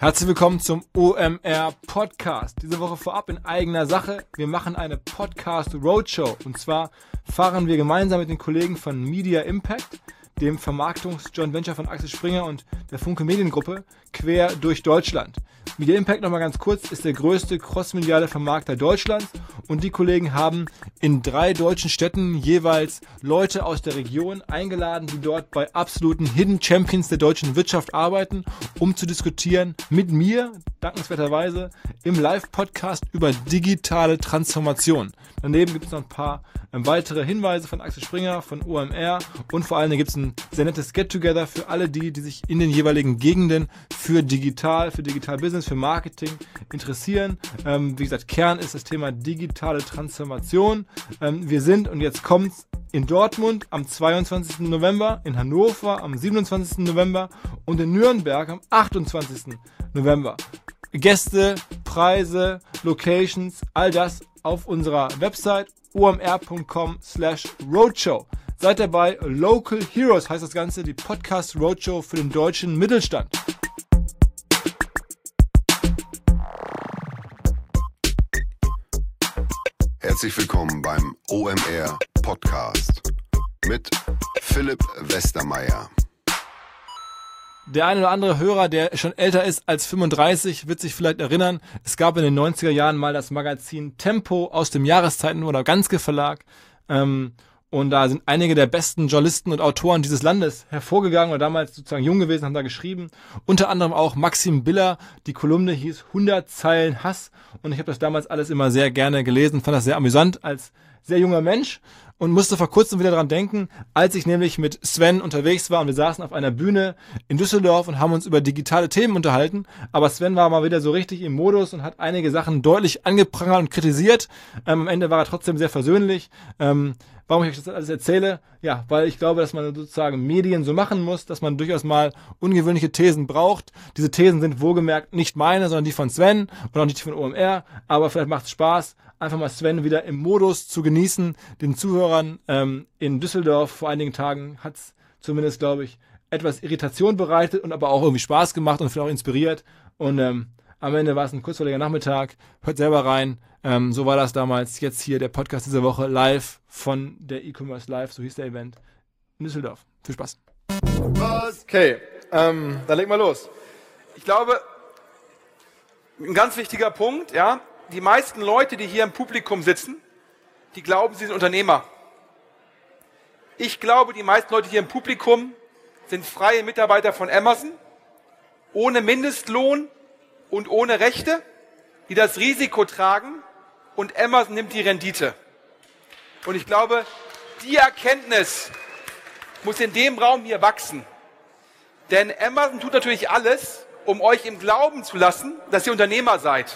Herzlich willkommen zum OMR Podcast. Diese Woche vorab in eigener Sache. Wir machen eine Podcast Roadshow. Und zwar fahren wir gemeinsam mit den Kollegen von Media Impact, dem Vermarktungs-Joint Venture von Axel Springer und der Funke Mediengruppe, quer durch Deutschland. Media Impact, nochmal ganz kurz, ist der größte crossmediale Vermarkter Deutschlands und die Kollegen haben in 3 deutschen Städten jeweils Leute aus der Region eingeladen, die dort bei absoluten Hidden Champions der deutschen Wirtschaft arbeiten, um zu diskutieren mit mir, dankenswerterweise, im Live-Podcast über digitale Transformation. Daneben gibt es noch ein paar weitere Hinweise von Axel Springer, von OMR und vor allem gibt es ein sehr nettes Get-Together für alle die sich in den jeweiligen Gegenden für Digital Business, für Marketing interessieren. Wie gesagt, Kern ist das Thema digitale Transformation. Wir sind, und jetzt kommt's, in Dortmund am 22. November, in Hannover am 27. November und in Nürnberg am 28. November. Gäste, Preise, Locations, all das auf unserer Website omr.com/roadshow. Seid dabei, Local Heroes heißt das Ganze, die Podcast Roadshow für den deutschen Mittelstand. Herzlich willkommen beim OMR Podcast mit Philipp Westermeier. Der eine oder andere Hörer, der schon älter ist als 35, wird sich vielleicht erinnern, es gab in den 90er Jahren mal das Magazin Tempo aus dem Jahreszeiten- oder Ganzke Verlag. Und da sind einige der besten Journalisten und Autoren dieses Landes hervorgegangen oder damals sozusagen jung gewesen, haben da geschrieben. Unter anderem auch Maxim Biller. Die Kolumne hieß 100 Zeilen Hass. Und ich habe das damals alles immer sehr gerne gelesen, fand das sehr amüsant als sehr junger Mensch und musste vor kurzem wieder dran denken, als ich nämlich mit Sven unterwegs war und wir saßen auf einer Bühne in Düsseldorf und haben uns über digitale Themen unterhalten. Aber Sven war mal wieder so richtig im Modus und hat einige Sachen deutlich angeprangert und kritisiert. Am Ende war er trotzdem sehr versöhnlich. Warum ich euch das alles erzähle? Ja, weil ich glaube, dass man sozusagen Medien so machen muss, dass man durchaus mal ungewöhnliche Thesen braucht. Diese Thesen sind wohlgemerkt nicht meine, sondern die von Sven und auch nicht die von OMR. Aber vielleicht macht es Spaß, einfach mal Sven wieder im Modus zu genießen. Den Zuhörern in Düsseldorf vor einigen Tagen hat es zumindest, glaube ich, etwas Irritation bereitet und aber auch irgendwie Spaß gemacht und vielleicht auch inspiriert. Und am Ende war es ein kurzweiliger Nachmittag. Hört selber rein. So war das damals. Jetzt hier der Podcast dieser Woche live von der E-Commerce Live, so hieß der Event, in Düsseldorf. Viel Spaß. Okay, dann legen wir los. Ich glaube, ein ganz wichtiger Punkt, ja, die meisten Leute, die hier im Publikum sitzen, die glauben, sie sind Unternehmer. Ich glaube, die meisten Leute hier im Publikum sind freie Mitarbeiter von Amazon, ohne Mindestlohn und ohne Rechte, die das Risiko tragen und Amazon nimmt die Rendite. Und ich glaube, die Erkenntnis muss in dem Raum hier wachsen. Denn Amazon tut natürlich alles, um euch im Glauben zu lassen, dass ihr Unternehmer seid.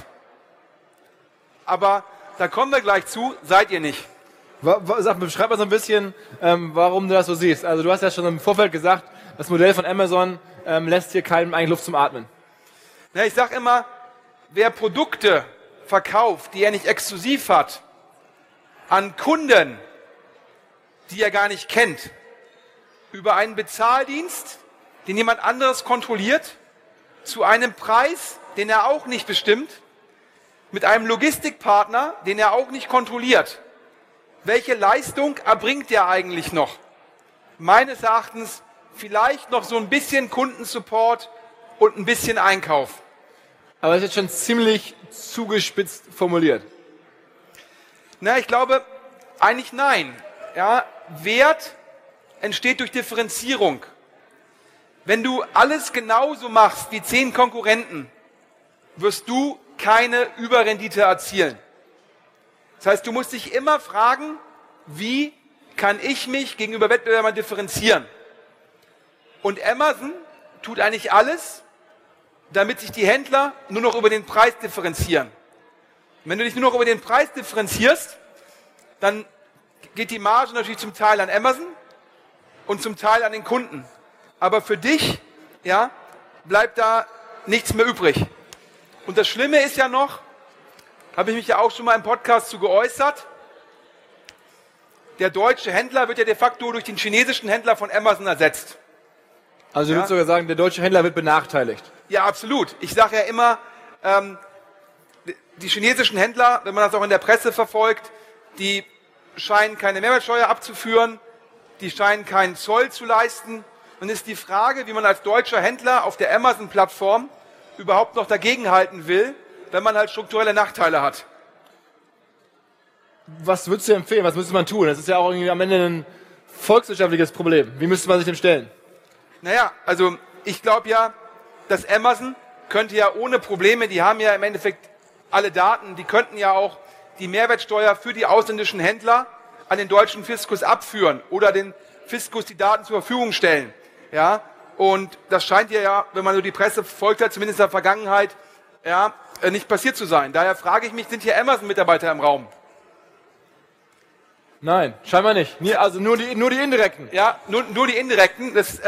Aber da kommen wir gleich zu, seid ihr nicht. Beschreib mal so ein bisschen, warum du das so siehst. Also du hast ja schon im Vorfeld gesagt, das Modell von Amazon lässt hier keinem eigentlich Luft zum Atmen. Ja, ich sage immer, wer Produkte verkauft, die er nicht exklusiv hat, an Kunden, die er gar nicht kennt, über einen Bezahldienst, den jemand anderes kontrolliert, zu einem Preis, den er auch nicht bestimmt, mit einem Logistikpartner, den er auch nicht kontrolliert. Welche Leistung erbringt er eigentlich noch? Meines Erachtens vielleicht noch so ein bisschen Kundensupport und ein bisschen Einkauf. Aber das ist jetzt schon ziemlich zugespitzt formuliert. Na, ich glaube, eigentlich nein. Ja, Wert entsteht durch Differenzierung. Wenn du alles genauso machst wie 10 Konkurrenten, wirst du keine Überrendite erzielen. Das heißt, du musst dich immer fragen, wie kann ich mich gegenüber Wettbewerbern differenzieren? Und Amazon tut eigentlich alles, damit sich die Händler nur noch über den Preis differenzieren. Und wenn du dich nur noch über den Preis differenzierst, dann geht die Marge natürlich zum Teil an Amazon und zum Teil an den Kunden. Aber für dich, ja, bleibt da nichts mehr übrig. Und das Schlimme ist ja noch, habe ich mich ja auch schon mal im Podcast zu geäußert, der deutsche Händler wird ja de facto durch den chinesischen Händler von Amazon ersetzt. Also du würdest sogar sagen, der deutsche Händler wird benachteiligt. Ja, absolut. Ich sage ja immer, die chinesischen Händler, wenn man das auch in der Presse verfolgt, die scheinen keine Mehrwertsteuer abzuführen, die scheinen keinen Zoll zu leisten. Und ist die Frage, wie man als deutscher Händler auf der Amazon-Plattform überhaupt noch dagegenhalten will, wenn man halt strukturelle Nachteile hat. Was würdest du empfehlen? Was müsste man tun? Das ist ja auch irgendwie am Ende ein volkswirtschaftliches Problem. Wie müsste man sich dem stellen? Naja, also ich glaube ja, dass Amazon könnte ja ohne Probleme, die haben ja im Endeffekt alle Daten, die könnten ja auch die Mehrwertsteuer für die ausländischen Händler an den deutschen Fiskus abführen oder den Fiskus die Daten zur Verfügung stellen. Ja, und das scheint ja, wenn man so die Presse verfolgt hat, zumindest in der Vergangenheit, ja, nicht passiert zu sein. Daher frage ich mich, sind hier Amazon-Mitarbeiter im Raum? Nein, scheinbar nicht. Also nur die indirekten. Ja, nur die indirekten. Das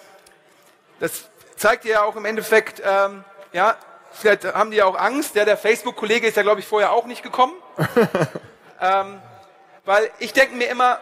zeigt ja auch im Endeffekt, ja, vielleicht haben die ja auch Angst. Der Facebook-Kollege ist ja, glaube ich, vorher auch nicht gekommen. Weil ich denke mir immer,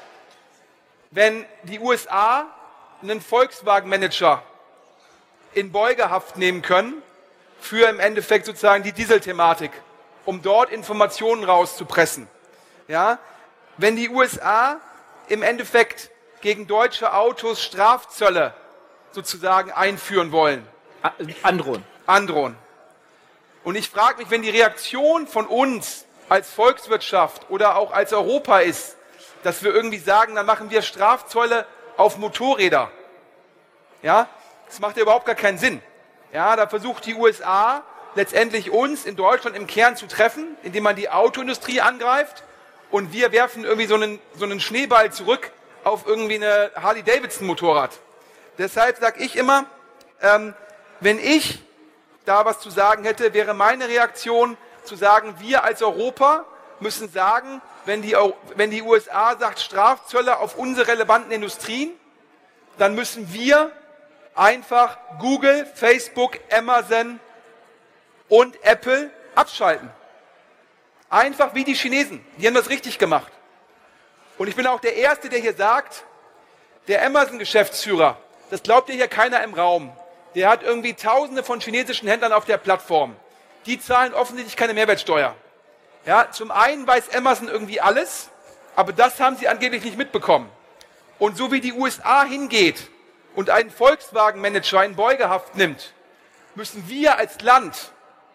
wenn die USA einen Volkswagen-Manager in Beugehaft nehmen können, für im Endeffekt sozusagen die Dieselthematik, um dort Informationen rauszupressen. Ja, wenn die USA im Endeffekt gegen deutsche Autos Strafzölle sozusagen einführen wollen. Androhen. Und ich frage mich, wenn die Reaktion von uns als Volkswirtschaft oder auch als Europa ist, dass wir irgendwie sagen, dann machen wir Strafzölle auf Motorräder. Ja, das macht ja überhaupt gar keinen Sinn. Ja, da versucht die USA letztendlich uns in Deutschland im Kern zu treffen, indem man die Autoindustrie angreift und wir werfen irgendwie so einen Schneeball zurück auf irgendwie eine Harley-Davidson-Motorrad. Deshalb sage ich immer, wenn ich da was zu sagen hätte, wäre meine Reaktion zu sagen, wir als Europa müssen sagen, wenn die USA sagt Strafzölle auf unsere relevanten Industrien, dann müssen wir einfach Google, Facebook, Amazon und Apple abschalten. Einfach wie die Chinesen. Die haben das richtig gemacht. Und ich bin auch der Erste, der hier sagt, der Amazon-Geschäftsführer, das glaubt ja hier keiner im Raum, der hat irgendwie Tausende von chinesischen Händlern auf der Plattform. Die zahlen offensichtlich keine Mehrwertsteuer. Ja, zum einen weiß Amazon irgendwie alles, aber das haben sie angeblich nicht mitbekommen. Und so wie die USA hingeht und einen Volkswagen-Manager in Beugehaft nimmt, müssen wir als Land,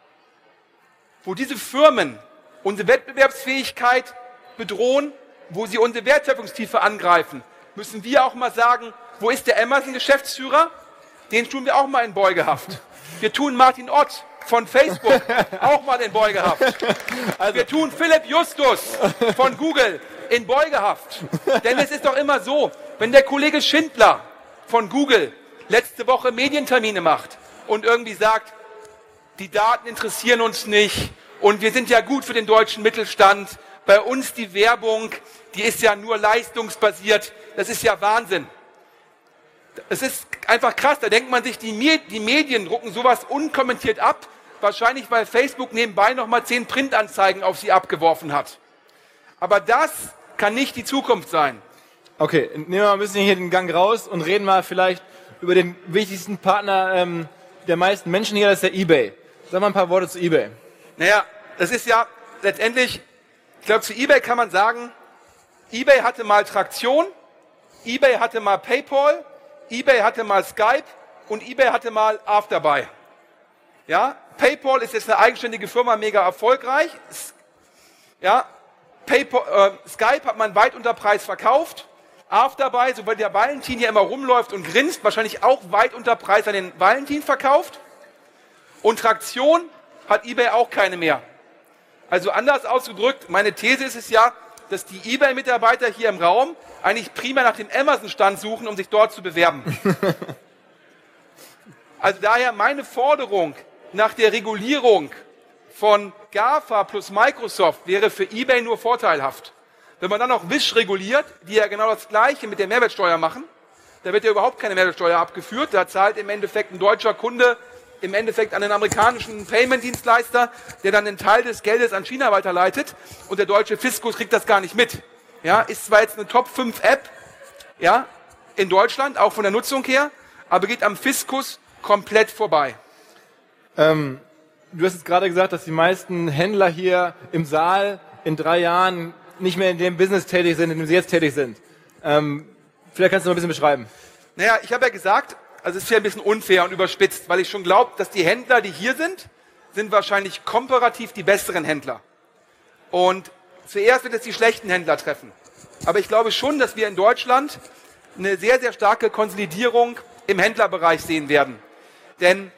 wo diese Firmen unsere Wettbewerbsfähigkeit bedrohen, wo sie unsere Wertschöpfungstiefe angreifen, müssen wir auch mal sagen, wo ist der Amazon-Geschäftsführer? Den tun wir auch mal in Beugehaft. Wir tun Martin Ott von Facebook auch mal in Beugehaft. Also wir tun Philipp Justus von Google in Beugehaft. Denn es ist doch immer so, wenn der Kollege Schindler von Google letzte Woche Medientermine macht und irgendwie sagt, die Daten interessieren uns nicht und wir sind ja gut für den deutschen Mittelstand, bei uns die Werbung, die ist ja nur leistungsbasiert, das ist ja Wahnsinn. Es ist einfach krass, da denkt man sich, die Medien drucken sowas unkommentiert ab, wahrscheinlich weil Facebook nebenbei nochmal 10 Printanzeigen auf sie abgeworfen hat. Aber das kann nicht die Zukunft sein. Okay, nehmen wir mal ein bisschen hier den Gang raus und reden mal vielleicht über den wichtigsten Partner der meisten Menschen hier, das ist der eBay. Sag mal ein paar Worte zu eBay. Naja, das ist ja letztendlich, ich glaube, zu eBay kann man sagen, eBay hatte mal Traktion, eBay hatte mal PayPal, eBay hatte mal Skype und eBay hatte mal Afterbuy. Ja, PayPal ist jetzt eine eigenständige Firma, mega erfolgreich. Ja, Skype hat man weit unter Preis verkauft. Afterbuy, so weil der Valentin hier immer rumläuft und grinst, wahrscheinlich auch weit unter Preis an den Valentin verkauft. Und Traktion hat eBay auch keine mehr. Also anders ausgedrückt, meine These ist es ja, dass die eBay-Mitarbeiter hier im Raum eigentlich primär nach dem Amazon-Stand suchen, um sich dort zu bewerben. Also daher meine Forderung nach der Regulierung von GAFA plus Microsoft wäre für eBay nur vorteilhaft. Wenn man dann noch Wish reguliert, die ja genau das Gleiche mit der Mehrwertsteuer machen, da wird ja überhaupt keine Mehrwertsteuer abgeführt, da zahlt im Endeffekt ein deutscher Kunde im Endeffekt an den amerikanischen Payment-Dienstleister, der dann einen Teil des Geldes an China weiterleitet und der deutsche Fiskus kriegt das gar nicht mit. Ja, ist zwar jetzt eine Top-5-App, ja, in Deutschland, auch von der Nutzung her, aber geht am Fiskus komplett vorbei. Du hast jetzt gerade gesagt, dass die meisten Händler hier im Saal in 3 Jahren nicht mehr in dem Business tätig sind, in dem sie jetzt tätig sind. Vielleicht kannst du mal ein bisschen beschreiben. Naja, ich habe ja gesagt, also es ist ja ein bisschen unfair und überspitzt, weil ich schon glaube, dass die Händler, die hier sind wahrscheinlich komparativ die besseren Händler. Und zuerst wird es die schlechten Händler treffen. Aber ich glaube schon, dass wir in Deutschland eine sehr, sehr starke Konsolidierung im Händlerbereich sehen werden. Denn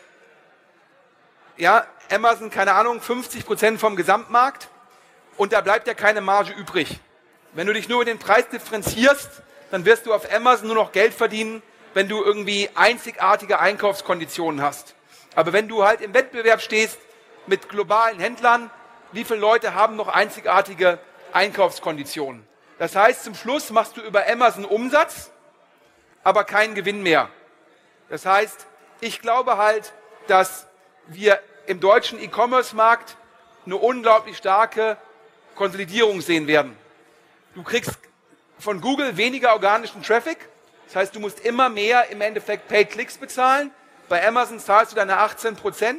ja, Amazon, keine Ahnung, 50% vom Gesamtmarkt und da bleibt ja keine Marge übrig. Wenn du dich nur über den Preis differenzierst, dann wirst du auf Amazon nur noch Geld verdienen, wenn du irgendwie einzigartige Einkaufskonditionen hast. Aber wenn du halt im Wettbewerb stehst mit globalen Händlern, wie viele Leute haben noch einzigartige Einkaufskonditionen? Das heißt, zum Schluss machst du über Amazon Umsatz, aber keinen Gewinn mehr. Das heißt, ich glaube halt, dass wir im deutschen E-Commerce-Markt eine unglaublich starke Konsolidierung sehen werden. Du kriegst von Google weniger organischen Traffic. Das heißt, du musst immer mehr im Endeffekt Paid Clicks bezahlen. Bei Amazon zahlst du deine 18%.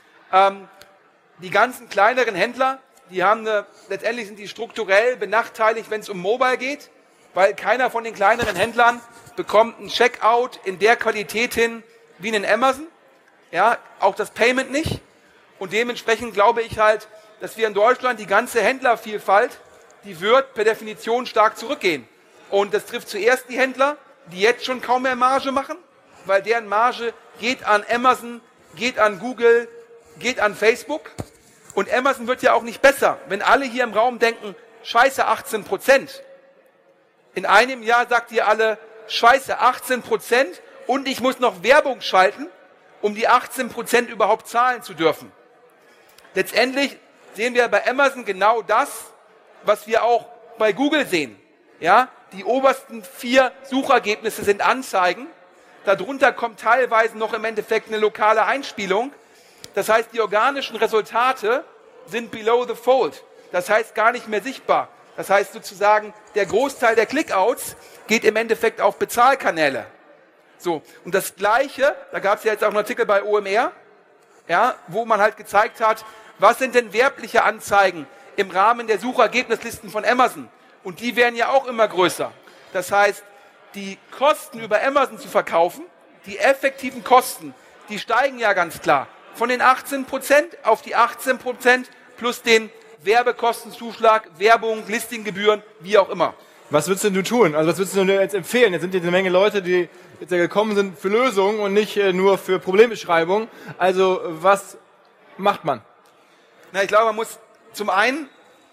Die ganzen kleineren Händler, die haben letztendlich sind die strukturell benachteiligt, wenn es um Mobile geht, weil keiner von den kleineren Händlern bekommt ein Checkout in der Qualität hin wie in Amazon. Ja, auch das Payment nicht. Und dementsprechend glaube ich halt, dass wir in Deutschland die ganze Händlervielfalt, die wird per Definition stark zurückgehen. Und das trifft zuerst die Händler, die jetzt schon kaum mehr Marge machen, weil deren Marge geht an Amazon, geht an Google, geht an Facebook. Und Amazon wird ja auch nicht besser, wenn alle hier im Raum denken, scheiße 18%. In einem Jahr sagt ihr alle, scheiße 18% und ich muss noch Werbung schalten, um die 18% überhaupt zahlen zu dürfen. Letztendlich sehen wir bei Amazon genau das, was wir auch bei Google sehen. Ja, die obersten 4 Suchergebnisse sind Anzeigen. Darunter kommt teilweise noch im Endeffekt eine lokale Einspielung. Das heißt, die organischen Resultate sind below the fold. Das heißt, gar nicht mehr sichtbar. Das heißt sozusagen, der Großteil der Clickouts geht im Endeffekt auf Bezahlkanäle. So, und das Gleiche, da gab es ja jetzt auch einen Artikel bei OMR, ja, wo man halt gezeigt hat, was sind denn werbliche Anzeigen im Rahmen der Suchergebnislisten von Amazon? Und die werden ja auch immer größer. Das heißt, die Kosten über Amazon zu verkaufen, die effektiven Kosten, die steigen ja ganz klar. Von den 18% auf die 18% plus den Werbekostenzuschlag, Werbung, Listinggebühren, wie auch immer. Was würdest denn du tun? Also was würdest du jetzt empfehlen? Jetzt sind hier eine Menge Leute, die jetzt ja gekommen sind für Lösungen und nicht nur für Problembeschreibung. Also was macht man? Na, ich glaube, man muss zum einen,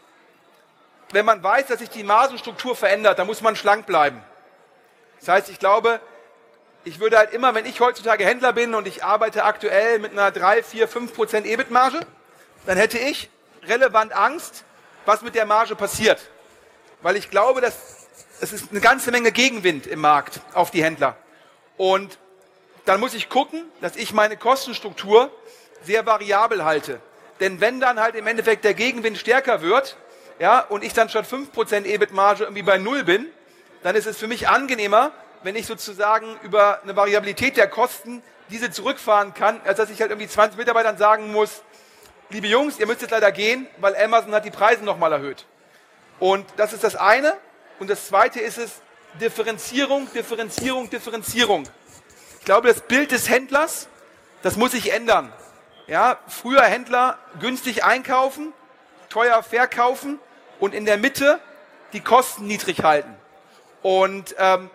wenn man weiß, dass sich die Margenstruktur verändert, dann muss man schlank bleiben. Das heißt, ich glaube, ich würde halt immer, wenn ich heutzutage Händler bin und ich arbeite aktuell mit einer 3, 4, 5% EBIT-Marge, dann hätte ich relevant Angst, was mit der Marge passiert. Weil ich glaube, dass es ist eine ganze Menge Gegenwind im Markt auf die Händler. Und dann muss ich gucken, dass ich meine Kostenstruktur sehr variabel halte. Denn wenn dann halt im Endeffekt der Gegenwind stärker wird, ja, und ich dann statt 5% EBIT-Marge irgendwie bei 0 bin, dann ist es für mich angenehmer, wenn ich sozusagen über eine Variabilität der Kosten diese zurückfahren kann, als dass ich halt irgendwie 20 Mitarbeitern sagen muss, liebe Jungs, ihr müsst jetzt leider gehen, weil Amazon hat die Preise nochmal erhöht. Und das ist das eine. Und das zweite ist es, Differenzierung, Differenzierung, Differenzierung. Ich glaube, das Bild des Händlers, das muss sich ändern. Ja, früher Händler günstig einkaufen, teuer verkaufen und in der Mitte die Kosten niedrig halten. Und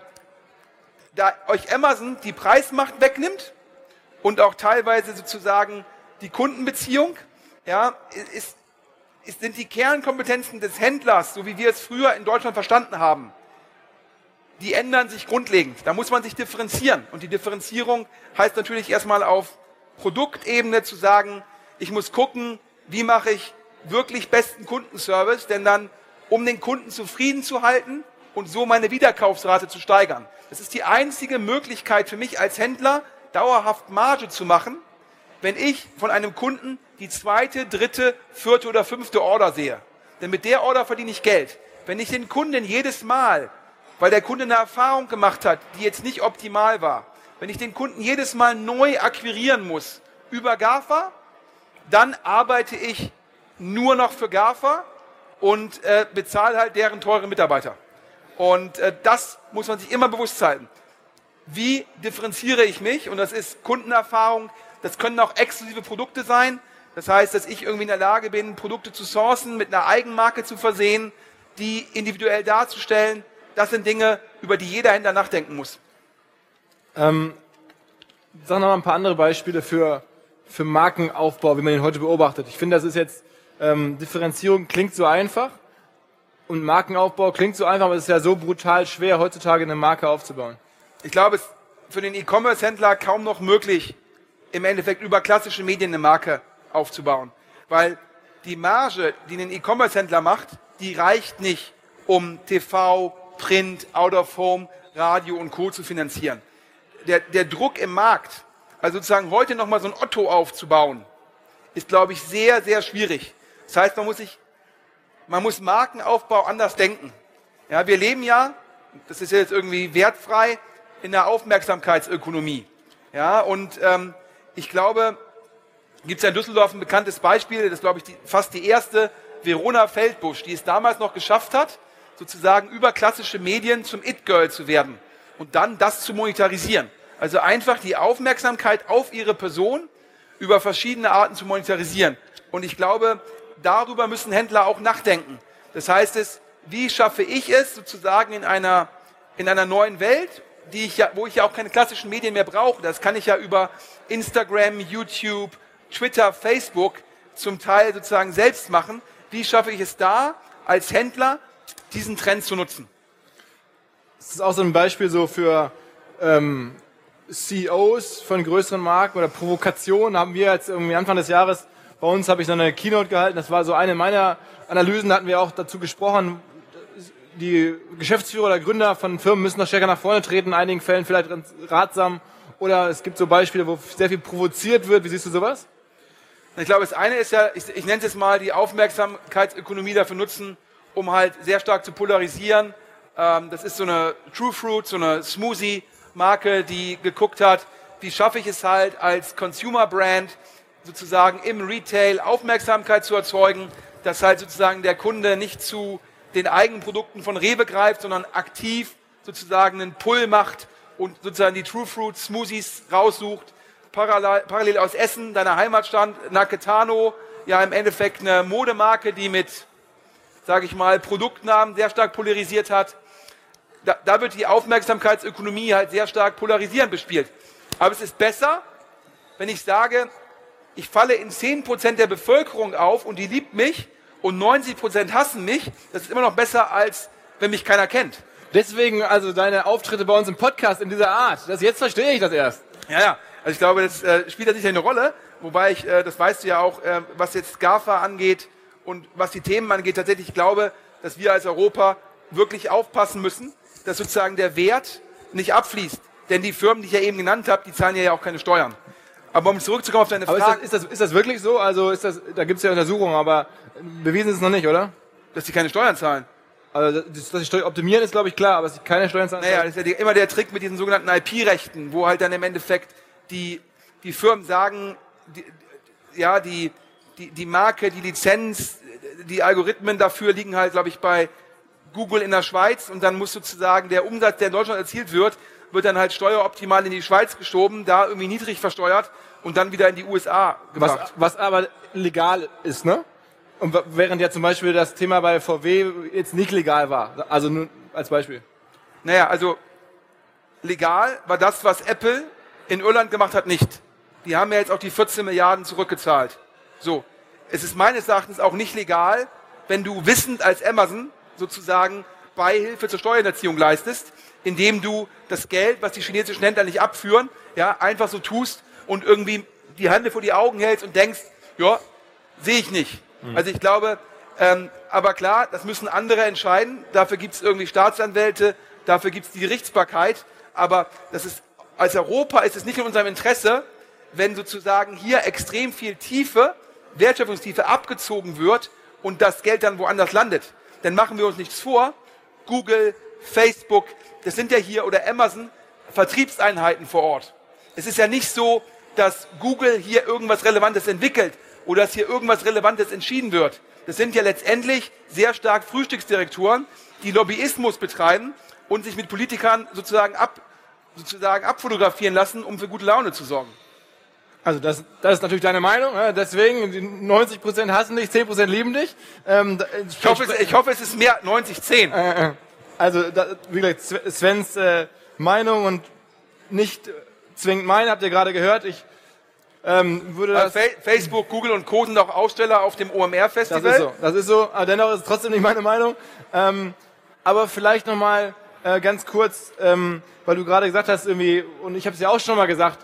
da euch Amazon die Preismacht wegnimmt und auch teilweise sozusagen die Kundenbeziehung, ja, sind die Kernkompetenzen des Händlers, so wie wir es früher in Deutschland verstanden haben, die ändern sich grundlegend. Da muss man sich differenzieren. Und die Differenzierung heißt natürlich erstmal auf Produktebene zu sagen, ich muss gucken, wie mache ich wirklich besten Kundenservice, denn dann, um den Kunden zufrieden zu halten und so meine Wiederkaufsrate zu steigern. Das ist die einzige Möglichkeit für mich als Händler, dauerhaft Marge zu machen, wenn ich von einem Kunden die 2., 3., 4. oder 5. Order sehe. Denn mit der Order verdiene ich Geld. Wenn ich den Kunden jedes Mal, weil der Kunde eine Erfahrung gemacht hat, die jetzt nicht optimal war, wenn ich den Kunden jedes Mal neu akquirieren muss, über GAFA, dann arbeite ich nur noch für GAFA und bezahle halt deren teuren Mitarbeiter. Und das muss man sich immer bewusst halten. Wie differenziere ich mich? Und das ist Kundenerfahrung, das können auch exklusive Produkte sein. Das heißt, dass ich irgendwie in der Lage bin, Produkte zu sourcen, mit einer Eigenmarke zu versehen, die individuell darzustellen. Das sind Dinge, über die jeder Händler nachdenken muss. Sag noch mal ein paar andere Beispiele für Markenaufbau, wie man ihn heute beobachtet. Ich finde, das ist jetzt, Differenzierung klingt so einfach und Markenaufbau klingt so einfach, aber es ist ja so brutal schwer, heutzutage eine Marke aufzubauen. Ich glaube, es ist für den E-Commerce-Händler kaum noch möglich, im Endeffekt über klassische Medien eine Marke aufzubauen. Weil die Marge, die ein E-Commerce-Händler macht, die reicht nicht, um TV, Print, Out-of-Home, Radio und Co. zu finanzieren. Der Druck im Markt, also sozusagen heute nochmal so ein Otto aufzubauen, ist, glaube ich, sehr, sehr schwierig. Das heißt, man muss Markenaufbau anders denken. Ja, wir leben ja, das ist jetzt irgendwie wertfrei, in der Aufmerksamkeitsökonomie. Ja, und ich glaube, gibt es ja in Düsseldorf ein bekanntes Beispiel, das ist, glaube ich, fast die erste, Verona Feldbusch, die es damals noch geschafft hat, sozusagen über klassische Medien zum It-Girl zu werden und dann das zu monetarisieren. Also einfach die Aufmerksamkeit auf ihre Person über verschiedene Arten zu monetarisieren. Und ich glaube, darüber müssen Händler auch nachdenken. Das heißt, wie schaffe ich es sozusagen in einer neuen Welt, wo ich ja auch keine klassischen Medien mehr brauche. Das kann ich ja über Instagram, YouTube, Twitter, Facebook zum Teil sozusagen selbst machen. Wie schaffe ich es da, als Händler diesen Trend zu nutzen? Das ist auch so ein Beispiel so für CEOs von größeren Marken oder Provokationen. Haben wir jetzt irgendwie Anfang des Jahres, bei uns habe ich so eine Keynote gehalten, das war so eine meiner Analysen, da hatten wir auch dazu gesprochen, die Geschäftsführer oder Gründer von Firmen müssen noch stärker nach vorne treten, in einigen Fällen vielleicht ratsam. Oder es gibt so Beispiele, wo sehr viel provoziert wird. Wie siehst du sowas? Ich glaube, das eine ist ja, ich nenne es jetzt mal, die Aufmerksamkeitsökonomie dafür nutzen, um halt sehr stark zu polarisieren. Das ist so eine True Fruit, so eine Smoothie-Marke, die geguckt hat, wie schaffe ich es halt als Consumer-Brand sozusagen im Retail Aufmerksamkeit zu erzeugen, dass halt sozusagen der Kunde nicht zu den eigenen Produkten von Rewe greift, sondern aktiv sozusagen einen Pull macht und sozusagen die True Fruit Smoothies raussucht. Parallel aus Essen, deiner Heimatstadt, Naketano, ja im Endeffekt eine Modemarke, die mit, sage ich mal, Produktnamen sehr stark polarisiert hat. Da wird die Aufmerksamkeitsökonomie halt sehr stark polarisierend bespielt. Aber es ist besser, wenn ich sage, ich falle in 10% der Bevölkerung auf und die liebt mich und 90% hassen mich. Das ist immer noch besser, als wenn mich keiner kennt. Deswegen also deine Auftritte bei uns im Podcast in dieser Art. Jetzt verstehe ich das erst. Ja. Also ich glaube, das spielt da sicher eine Rolle. Wobei das weißt du ja auch, was jetzt GAFA angeht und was die Themen angeht, tatsächlich glaube, dass wir als Europa wirklich aufpassen müssen, dass sozusagen der Wert nicht abfließt. Denn die Firmen, die ich ja eben genannt habe, die zahlen ja auch keine Steuern. Aber um zurückzukommen auf deine Frage... Aber ist das wirklich so? Also da gibt es ja Untersuchungen, aber bewiesen ist es noch nicht, oder? Dass die keine Steuern zahlen. Also dass sie Steuern optimieren ist, glaube ich, klar, aber dass sie keine Steuern zahlen... Naja, das ist ja immer der Trick mit diesen sogenannten IP-Rechten, wo halt dann im Endeffekt die Firmen sagen, die Marke, die Lizenz, die Algorithmen dafür liegen halt, glaube ich, bei Google in der Schweiz und dann muss sozusagen der Umsatz, der in Deutschland erzielt wird dann halt steueroptimal in die Schweiz geschoben, da irgendwie niedrig versteuert und dann wieder in die USA gebracht. Was aber legal ist, ne? Und während ja zum Beispiel das Thema bei VW jetzt nicht legal war. Also nur als Beispiel. Naja, also legal war das, was Apple in Irland gemacht hat, nicht. Die haben ja jetzt auch die 14 Milliarden zurückgezahlt. So. Es ist meines Erachtens auch nicht legal, wenn du wissend als Amazon sozusagen Beihilfe zur Steuerhinterziehung leistest, indem du das Geld, was die chinesischen Händler nicht abführen, ja, einfach so tust und irgendwie die Hände vor die Augen hältst und denkst, ja, sehe ich nicht. Also ich glaube, aber klar, das müssen andere entscheiden. Dafür gibt es irgendwie Staatsanwälte, dafür gibt es die Gerichtsbarkeit. Aber als Europa ist es nicht in unserem Interesse, wenn sozusagen hier extrem viel Wertschöpfungstiefe abgezogen wird und das Geld dann woanders landet. Dann machen wir uns nichts vor. Google, Facebook, das sind ja hier, oder Amazon, Vertriebseinheiten vor Ort. Es ist ja nicht so, dass Google hier irgendwas Relevantes entwickelt oder dass hier irgendwas Relevantes entschieden wird. Das sind ja letztendlich sehr stark Frühstücksdirektoren, die Lobbyismus betreiben und sich mit Politikern sozusagen abfotografieren lassen, um für gute Laune zu sorgen. Also das ist natürlich deine Meinung, deswegen 90% hassen dich, 10% lieben dich. Ich hoffe, es ist mehr 90-10. Also wie gesagt, Svens Meinung und nicht zwingend meine, habt ihr gerade gehört. Ich würde das... Facebook, Google und Co. sind auch Aussteller auf dem OMR-Festival. Das ist so, aber dennoch ist es trotzdem nicht meine Meinung. Aber vielleicht nochmal ganz kurz, weil du gerade gesagt hast, irgendwie, und ich habe es ja auch schon mal gesagt,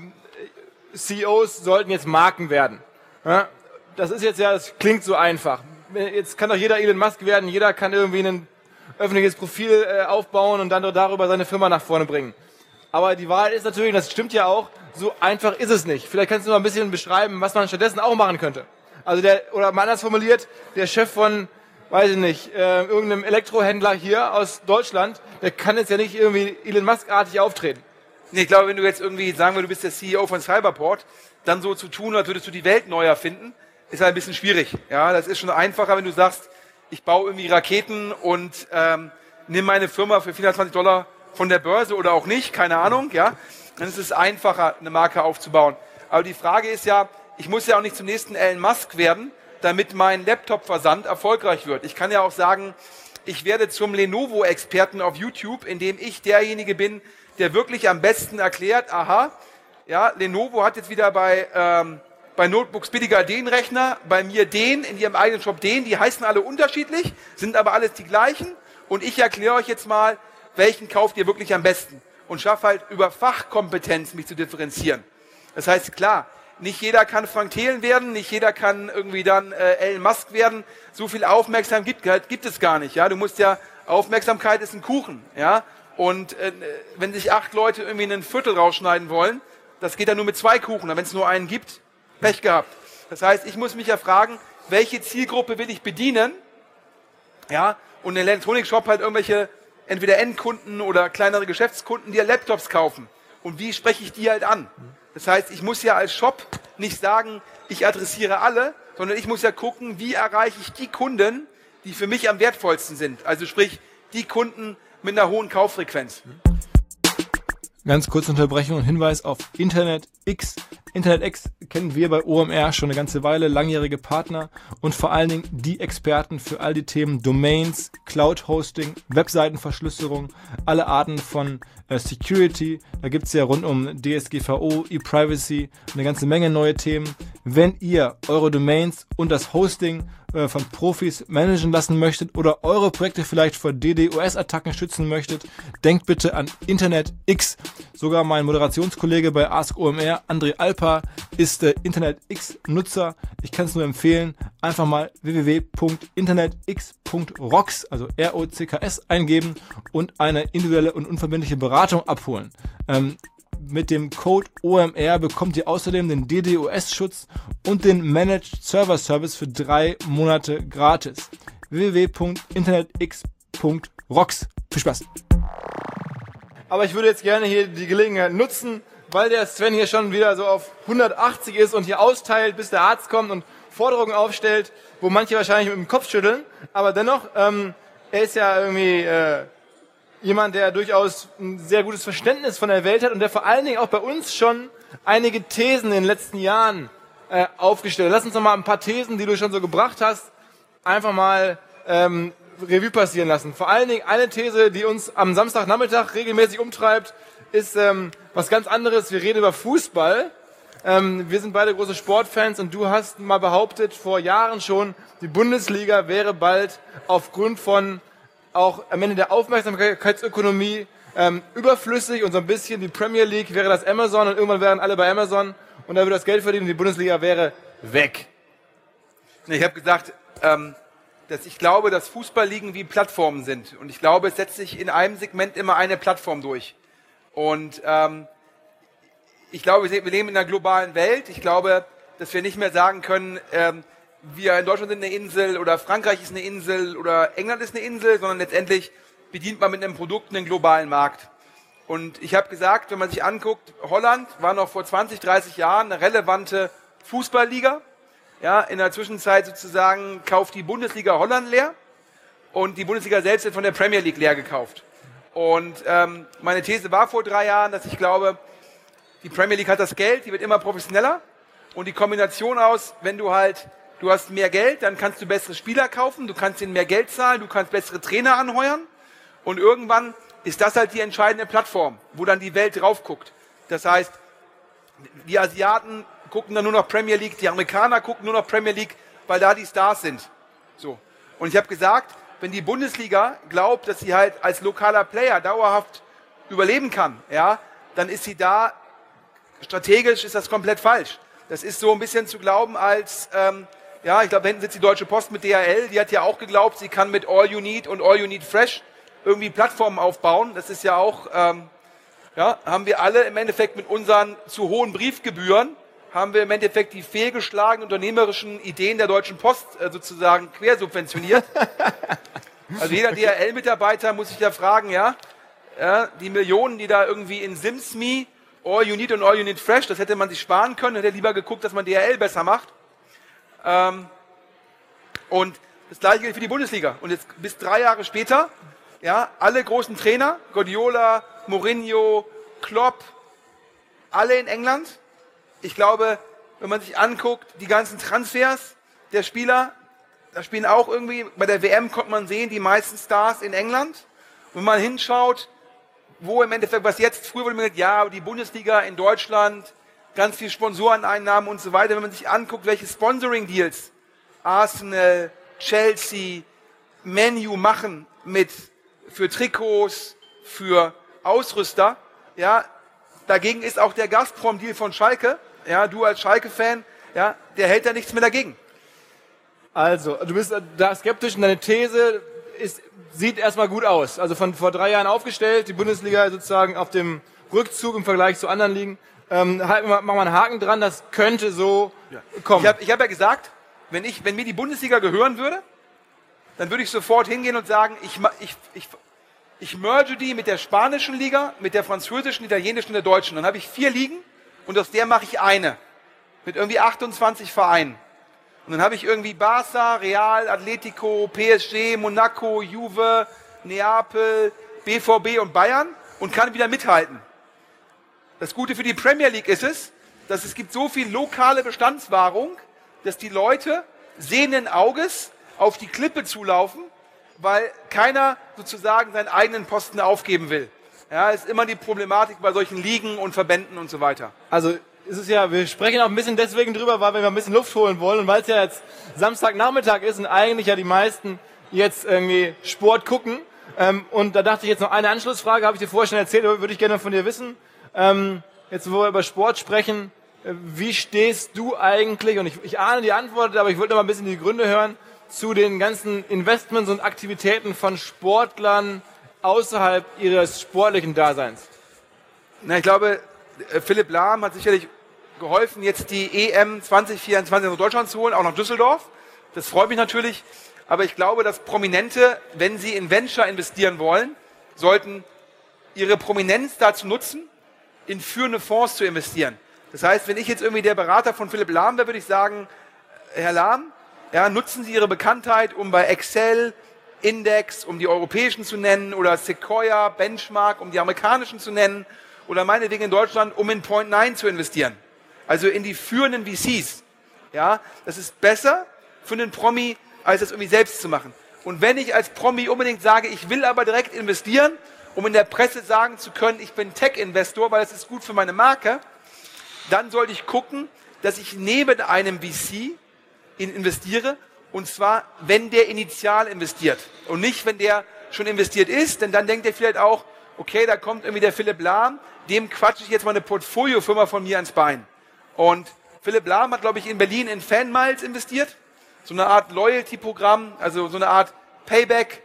CEOs sollten jetzt Marken werden. Ja? Das klingt so einfach. Jetzt kann doch jeder Elon Musk werden, jeder kann irgendwie ein öffentliches Profil aufbauen und dann darüber seine Firma nach vorne bringen. Aber die Wahrheit ist natürlich, das stimmt ja auch, so einfach ist es nicht. Vielleicht kannst du mal ein bisschen beschreiben, was man stattdessen auch machen könnte. Also oder mal anders formuliert, der Chef von, weiß ich nicht, irgendeinem Elektrohändler hier aus Deutschland, der kann jetzt ja nicht irgendwie Elon Musk-artig auftreten. Nee, ich glaube, wenn du jetzt irgendwie sagen würdest, du bist der CEO von Cyberport, dann so zu tun, als würdest du die Welt neu erfinden, ist halt ein bisschen schwierig. Ja, das ist schon einfacher, wenn du sagst, ich baue irgendwie Raketen und nimm meine Firma für $420 von der Börse oder auch nicht, keine Ahnung, ja. Dann ist es einfacher, eine Marke aufzubauen. Aber die Frage ist ja, ich muss ja auch nicht zum nächsten Elon Musk werden, damit mein Laptop-Versand erfolgreich wird. Ich kann ja auch sagen, ich werde zum Lenovo-Experten auf YouTube, indem ich derjenige bin, der wirklich am besten erklärt, aha, ja, Lenovo hat jetzt wieder bei Notebooks billiger den Rechner, bei mir den, in ihrem eigenen Shop den, die heißen alle unterschiedlich, sind aber alles die gleichen und ich erkläre euch jetzt mal, welchen kauft ihr wirklich am besten und schaffe halt über Fachkompetenz mich zu differenzieren. Das heißt, klar, nicht jeder kann Frank Thelen werden, nicht jeder kann irgendwie dann Elon Musk werden, so viel Aufmerksamkeit gibt es gar nicht, ja, du musst ja, Aufmerksamkeit ist ein Kuchen, ja, und wenn sich 8 Leute irgendwie ein Viertel rausschneiden wollen, das geht dann nur mit 2 Kuchen. Und wenn es nur einen gibt, Pech gehabt. Das heißt, ich muss mich ja fragen, welche Zielgruppe will ich bedienen? Ja, und ein Elektronikshop halt irgendwelche, entweder Endkunden oder kleinere Geschäftskunden, die ja Laptops kaufen. Und wie spreche ich die halt an? Das heißt, ich muss ja als Shop nicht sagen, ich adressiere alle, sondern ich muss ja gucken, wie erreiche ich die Kunden, die für mich am wertvollsten sind. Also sprich, die Kunden mit einer hohen Kauffrequenz. Ganz kurze Unterbrechung und Hinweis auf InternetX. InternetX kennen wir bei OMR schon eine ganze Weile, langjährige Partner und vor allen Dingen die Experten für all die Themen Domains, Cloud-Hosting, Webseitenverschlüsselung, alle Arten von Security. Da gibt es ja rund um DSGVO, E-Privacy eine ganze Menge neue Themen. Wenn ihr eure Domains und das Hosting von Profis managen lassen möchtet oder eure Projekte vielleicht vor DDoS-Attacken schützen möchtet, denkt bitte an InternetX. Sogar mein Moderationskollege bei Ask OMR, André Alper, ist InternetX-Nutzer. Ich kann es nur empfehlen, einfach mal www.internetx.rocks, also ROCKS, eingeben und eine individuelle und unverbindliche Beratung abholen. Mit dem Code OMR bekommt ihr außerdem den DDoS-Schutz und den Managed Server Service für 3 Monate gratis. www.internetx.rocks. Viel Spaß! Aber ich würde jetzt gerne hier die Gelegenheit nutzen, weil der Sven hier schon wieder so auf 180 ist und hier austeilt, bis der Arzt kommt und Forderungen aufstellt, wo manche wahrscheinlich mit dem Kopf schütteln. Aber dennoch, er ist ja irgendwie jemand, der durchaus ein sehr gutes Verständnis von der Welt hat und der vor allen Dingen auch bei uns schon einige Thesen in den letzten Jahren aufgestellt hat. Lass uns noch mal ein paar Thesen, die du schon so gebracht hast, einfach mal Revue passieren lassen. Vor allen Dingen eine These, die uns am Samstagnachmittag regelmäßig umtreibt, ist was ganz anderes. Wir reden über Fußball. Wir sind beide große Sportfans und du hast mal behauptet, vor Jahren schon, die Bundesliga wäre bald aufgrund von auch am Ende der Aufmerksamkeitsökonomie überflüssig und so ein bisschen die Premier League wäre das Amazon und irgendwann wären alle bei Amazon und da würde das Geld verdienen und die Bundesliga wäre weg. Ich habe gesagt, dass ich glaube, dass Fußballligen wie Plattformen sind und ich glaube, es setzt sich in einem Segment immer eine Plattform durch. Und ich glaube, wir leben in einer globalen Welt. Ich glaube, dass wir nicht mehr sagen können, wir in Deutschland sind eine Insel oder Frankreich ist eine Insel oder England ist eine Insel, sondern letztendlich bedient man mit einem Produkt einen globalen Markt. Und ich habe gesagt, wenn man sich anguckt, Holland war noch vor 20, 30 Jahren eine relevante Fußballliga. Ja, in der Zwischenzeit sozusagen kauft die Bundesliga Holland leer und die Bundesliga selbst wird von der Premier League leer gekauft. Und meine These war vor 3 Jahren, dass ich glaube, die Premier League hat das Geld, die wird immer professioneller und die Kombination aus, wenn du hast mehr Geld, dann kannst du bessere Spieler kaufen, du kannst ihnen mehr Geld zahlen, du kannst bessere Trainer anheuern und irgendwann ist das halt die entscheidende Plattform, wo dann die Welt drauf guckt. Das heißt, die Asiaten gucken dann nur noch Premier League, die Amerikaner gucken nur noch Premier League, weil da die Stars sind. So. Und ich habe gesagt, wenn die Bundesliga glaubt, dass sie halt als lokaler Player dauerhaft überleben kann, ja, dann ist sie da, strategisch ist das komplett falsch. Das ist so ein bisschen zu glauben als, ich glaube, da hinten sitzt die Deutsche Post mit DHL, die hat ja auch geglaubt, sie kann mit All You Need und All You Need Fresh irgendwie Plattformen aufbauen. Das ist ja auch, haben wir alle im Endeffekt mit unseren zu hohen Briefgebühren, haben wir im Endeffekt die fehlgeschlagenen unternehmerischen Ideen der Deutschen Post sozusagen quersubventioniert. Also jeder DHL-Mitarbeiter muss sich da fragen, die Millionen, die da irgendwie in SimsMe, All You Need und All You Need Fresh, das hätte man sich sparen können, hätte lieber geguckt, dass man DHL besser macht. Und das gleiche gilt für die Bundesliga. Und jetzt bis 3 Jahre später, alle großen Trainer, Guardiola, Mourinho, Klopp, alle in England. Ich glaube, wenn man sich anguckt, die ganzen Transfers der Spieler, da spielen auch irgendwie, bei der WM konnte man sehen, die meisten Stars in England. Und wenn man hinschaut, wo im Endeffekt, was jetzt, früher wurde mir gesagt, die Bundesliga in Deutschland, ganz viel Sponsoreneinnahmen und so weiter. Wenn man sich anguckt, welche Sponsoring-Deals Arsenal, Chelsea, Man U machen für Trikots, für Ausrüster, dagegen ist auch der Gazprom-Deal von Schalke, du als Schalke-Fan, der hält da nichts mehr dagegen. Also, du bist da skeptisch und deine These sieht erstmal gut aus. Also von vor 3 Jahren aufgestellt, die Bundesliga sozusagen auf dem Rückzug im Vergleich zu anderen Ligen. Machen wir einen Haken dran, das könnte so kommen. Ich hab ja gesagt, wenn mir die Bundesliga gehören würde, dann würde ich sofort hingehen und sagen, ich merge die mit der spanischen Liga, mit der französischen, italienischen und der deutschen. Dann habe ich 4 Ligen und aus der mache ich eine. Mit irgendwie 28 Vereinen. Und dann habe ich irgendwie Barca, Real, Atletico, PSG, Monaco, Juve, Neapel, BVB und Bayern und kann wieder mithalten. Das Gute für die Premier League ist dass es gibt so viel lokale Bestandswahrung, dass die Leute sehenden Auges auf die Klippe zulaufen, weil keiner sozusagen seinen eigenen Posten aufgeben will. Ist immer die Problematik bei solchen Ligen und Verbänden und so weiter. Also wir sprechen auch ein bisschen deswegen drüber, weil wir ein bisschen Luft holen wollen und weil es ja jetzt Samstagnachmittag ist und eigentlich ja die meisten jetzt irgendwie Sport gucken. Und da dachte ich jetzt noch eine Anschlussfrage, habe ich dir vorher schon erzählt, aber würde ich gerne von dir wissen. Jetzt, wo wir über Sport sprechen, wie stehst du eigentlich, und ich ahne die Antwort, aber ich wollte noch mal ein bisschen die Gründe hören, zu den ganzen Investments und Aktivitäten von Sportlern außerhalb ihres sportlichen Daseins? Na, ich glaube, Philipp Lahm hat sicherlich geholfen, jetzt die EM 2024 nach Deutschland zu holen, auch nach Düsseldorf. Das freut mich natürlich. Aber ich glaube, dass Prominente, wenn sie in Venture investieren wollen, sollten ihre Prominenz dazu nutzen, in führende Fonds zu investieren. Das heißt, wenn ich jetzt irgendwie der Berater von Philipp Lahm wäre, würde ich sagen, Herr Lahm, nutzen Sie Ihre Bekanntheit, um bei Excel, Index, um die europäischen zu nennen, oder Sequoia, Benchmark, um die amerikanischen zu nennen, oder meinetwegen in Deutschland, um in Point9 zu investieren. Also in die führenden VCs. Das ist besser für einen Promi, als das irgendwie selbst zu machen. Und wenn ich als Promi unbedingt sage, ich will aber direkt investieren, um in der Presse sagen zu können, ich bin Tech-Investor, weil das ist gut für meine Marke, dann sollte ich gucken, dass ich neben einem VC investiere, und zwar, wenn der initial investiert und nicht, wenn der schon investiert ist, denn dann denkt er vielleicht auch, okay, da kommt irgendwie der Philipp Lahm, dem quatsche ich jetzt mal eine Portfoliofirma von mir ans Bein. Und Philipp Lahm hat, glaube ich, in Berlin in Fanmiles investiert, so eine Art Loyalty-Programm, also so eine Art Payback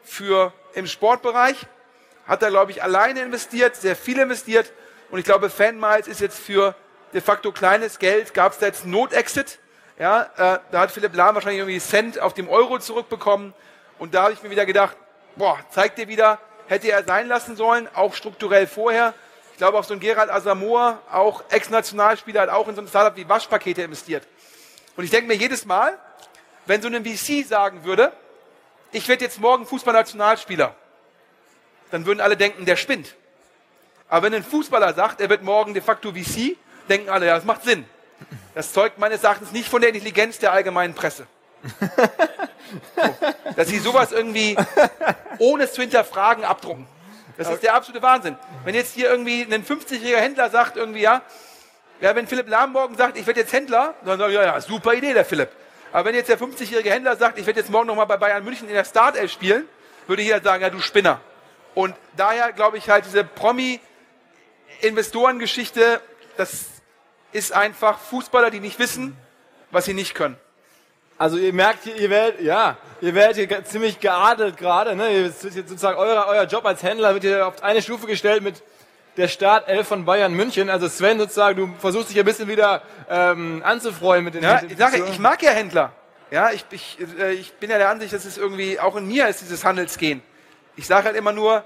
im Sportbereich, hat er, glaube ich, alleine investiert, sehr viel investiert, und ich glaube, Fanmiles ist jetzt für de facto kleines Geld, gab es da jetzt Not-Exit, da hat Philipp Lahm wahrscheinlich irgendwie Cent auf dem Euro zurückbekommen, und da habe ich mir wieder gedacht, zeigt dir wieder, hätte er sein lassen sollen, auch strukturell vorher. Ich glaube, auch so ein Gerald Asamoah, auch Ex-Nationalspieler, hat auch in so ein Startup wie Waschpakete investiert. Und ich denke mir jedes Mal, wenn so ein VC sagen würde, ich werde jetzt morgen Fußballnationalspieler, dann würden alle denken, der spinnt. Aber wenn ein Fußballer sagt, er wird morgen de facto VC, denken alle, ja, das macht Sinn. Das zeugt meines Erachtens nicht von der Intelligenz der allgemeinen Presse. So, dass sie sowas irgendwie, ohne es zu hinterfragen, abdrucken. Das ist der absolute Wahnsinn. Wenn jetzt hier irgendwie ein 50-jähriger Händler sagt, irgendwie, ja, wenn Philipp Lahm morgen sagt, ich werde jetzt Händler, dann sagen wir, ja, super Idee, der Philipp. Aber wenn jetzt der 50-jährige Händler sagt, ich werde jetzt morgen nochmal bei Bayern München in der Startelf spielen, würde jeder sagen, ja, du Spinner. Und daher glaube ich halt, diese Promi-Investorengeschichte, das ist einfach Fußballer, die nicht wissen, was sie nicht können. Also ihr merkt hier, ihr werdet hier ziemlich geadelt gerade, ne? Das ist jetzt sozusagen euer Job als Händler wird hier auf eine Stufe gestellt mit der Startelf von Bayern München. Also Sven, sozusagen, du versuchst dich ein bisschen wieder anzufreuen mit den ich mag ja Händler. Ja, ich bin ja der Ansicht, dass es irgendwie, auch in mir ist dieses Handelsgehen. Ich sage halt immer nur,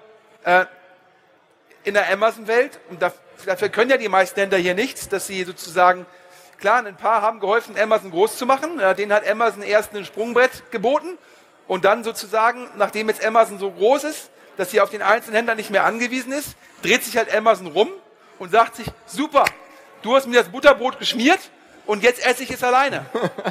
in der Amazon-Welt, und dafür können ja die meisten Händler hier nichts, dass sie sozusagen, klar, ein paar haben geholfen, Amazon groß zu machen. Denen hat Amazon erst ein Sprungbrett geboten und dann sozusagen, nachdem jetzt Amazon so groß ist, dass sie auf den einzelnen Händler nicht mehr angewiesen ist, dreht sich halt Amazon rum und sagt sich, super, du hast mir das Butterbrot geschmiert und jetzt esse ich es alleine.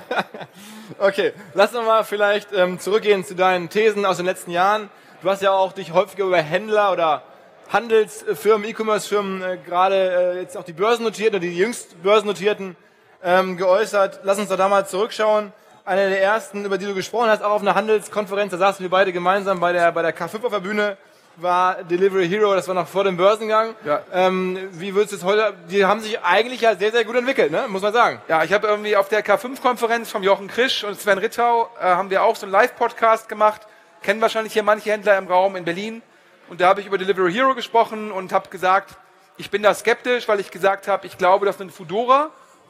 Okay, lass uns mal vielleicht zurückgehen zu deinen Thesen aus den letzten Jahren. Du hast ja auch dich häufiger über Händler oder Handelsfirmen, E-Commerce-Firmen, gerade jetzt auch die börsennotierten oder die jüngst börsennotierten geäußert. Lass uns doch da mal zurückschauen. Einer der ersten, über die du gesprochen hast, auch auf einer Handelskonferenz, da saßen wir beide gemeinsam bei der K5 auf der Bühne, war Delivery Hero, das war noch vor dem Börsengang. Ja. Wie würdest du es heute, die haben sich eigentlich ja sehr, sehr gut entwickelt, ne? Muss man sagen. Ja, ich habe irgendwie auf der K5-Konferenz vom Jochen Krisch und Sven Rittau haben wir auch so einen Live-Podcast gemacht. Kennen wahrscheinlich hier manche Händler im Raum in Berlin. Und da habe ich über Delivery Hero gesprochen und habe gesagt, ich bin da skeptisch, weil ich gesagt habe, ich glaube, dass ein Foodora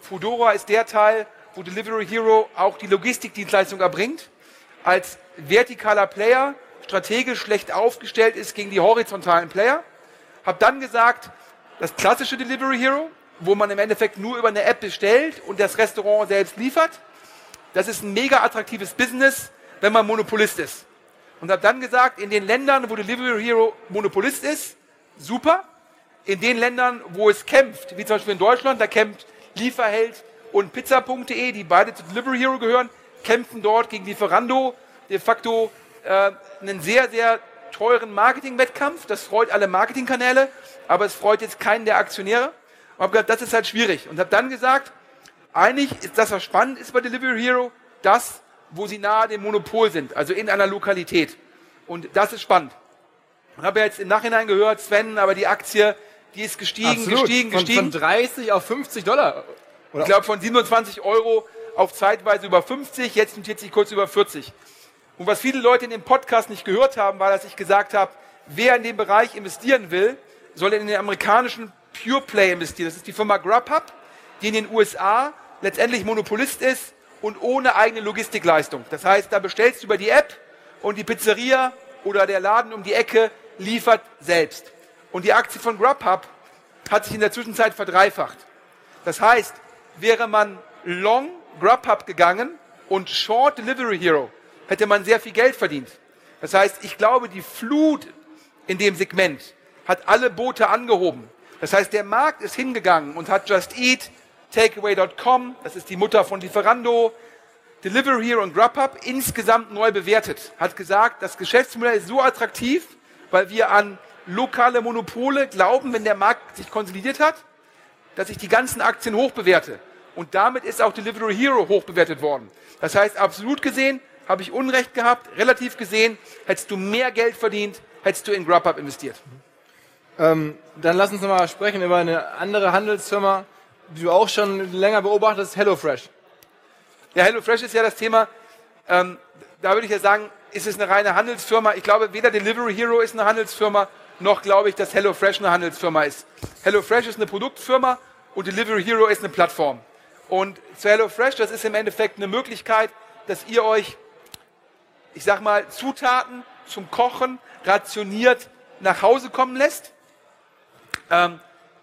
ist der Teil, wo Delivery Hero auch die Logistikdienstleistung erbringt, als vertikaler Player strategisch schlecht aufgestellt ist gegen die horizontalen Player. Habe dann gesagt, das klassische Delivery Hero, wo man im Endeffekt nur über eine App bestellt und das Restaurant selbst liefert, das ist ein mega attraktives Business, wenn man Monopolist ist. Und habe dann gesagt, in den Ländern, wo Delivery Hero Monopolist ist, super. In den Ländern, wo es kämpft, wie zum Beispiel in Deutschland, da kämpft Lieferheld und Pizza.de, die beide zu Delivery Hero gehören, kämpfen dort gegen Lieferando, de facto einen sehr, sehr teuren Marketingwettkampf. Das freut alle Marketingkanäle, aber es freut jetzt keinen der Aktionäre. Und habe gesagt, das ist halt schwierig. Und habe dann gesagt, eigentlich ist das, was spannend ist bei Delivery Hero, das, wo sie nahe dem Monopol sind, also in einer Lokalität. Und das ist spannend. Und habe jetzt im Nachhinein gehört, Sven, aber die Aktie, die ist gestiegen. Von 30 auf $50. Oder? Ich glaube von 27 € auf zeitweise über 50, jetzt notiert sich kurz über 40. Und was viele Leute in dem Podcast nicht gehört haben, war, dass ich gesagt habe, wer in dem Bereich investieren will, soll in den amerikanischen Pure Play investieren. Das ist die Firma Grubhub, die in den USA letztendlich Monopolist ist und ohne eigene Logistikleistung. Das heißt, da bestellst du über die App und die Pizzeria oder der Laden um die Ecke liefert selbst. Und die Aktie von Grubhub hat sich in der Zwischenzeit verdreifacht. Das heißt, wäre man long Grubhub gegangen und short Delivery Hero, hätte man sehr viel Geld verdient. Das heißt, ich glaube, die Flut in dem Segment hat alle Boote angehoben. Das heißt, der Markt ist hingegangen und hat Just Eat, Takeaway.com, das ist die Mutter von Lieferando, Delivery Hero und Grubhub insgesamt neu bewertet. Hat gesagt, das Geschäftsmodell ist so attraktiv, weil wir an lokale Monopole glauben, wenn der Markt sich konsolidiert hat, dass ich die ganzen Aktien hochbewerte. Und damit ist auch Delivery Hero hochbewertet worden. Das heißt, absolut gesehen habe ich Unrecht gehabt, relativ gesehen hättest du mehr Geld verdient, hättest du in Grubhub investiert. Dann lass uns nochmal sprechen über eine andere Handelsfirma, die du auch schon länger beobachtest, HelloFresh. Ja, HelloFresh ist ja das Thema, da würde ich ja sagen, ist es eine reine Handelsfirma. Ich glaube, weder Delivery Hero ist eine Handelsfirma, noch glaube ich, dass HelloFresh eine Handelsfirma ist. HelloFresh ist eine Produktfirma und Delivery Hero ist eine Plattform. Und zu HelloFresh, das ist im Endeffekt eine Möglichkeit, dass ihr euch, ich sag mal, Zutaten zum Kochen rationiert nach Hause kommen lässt. Da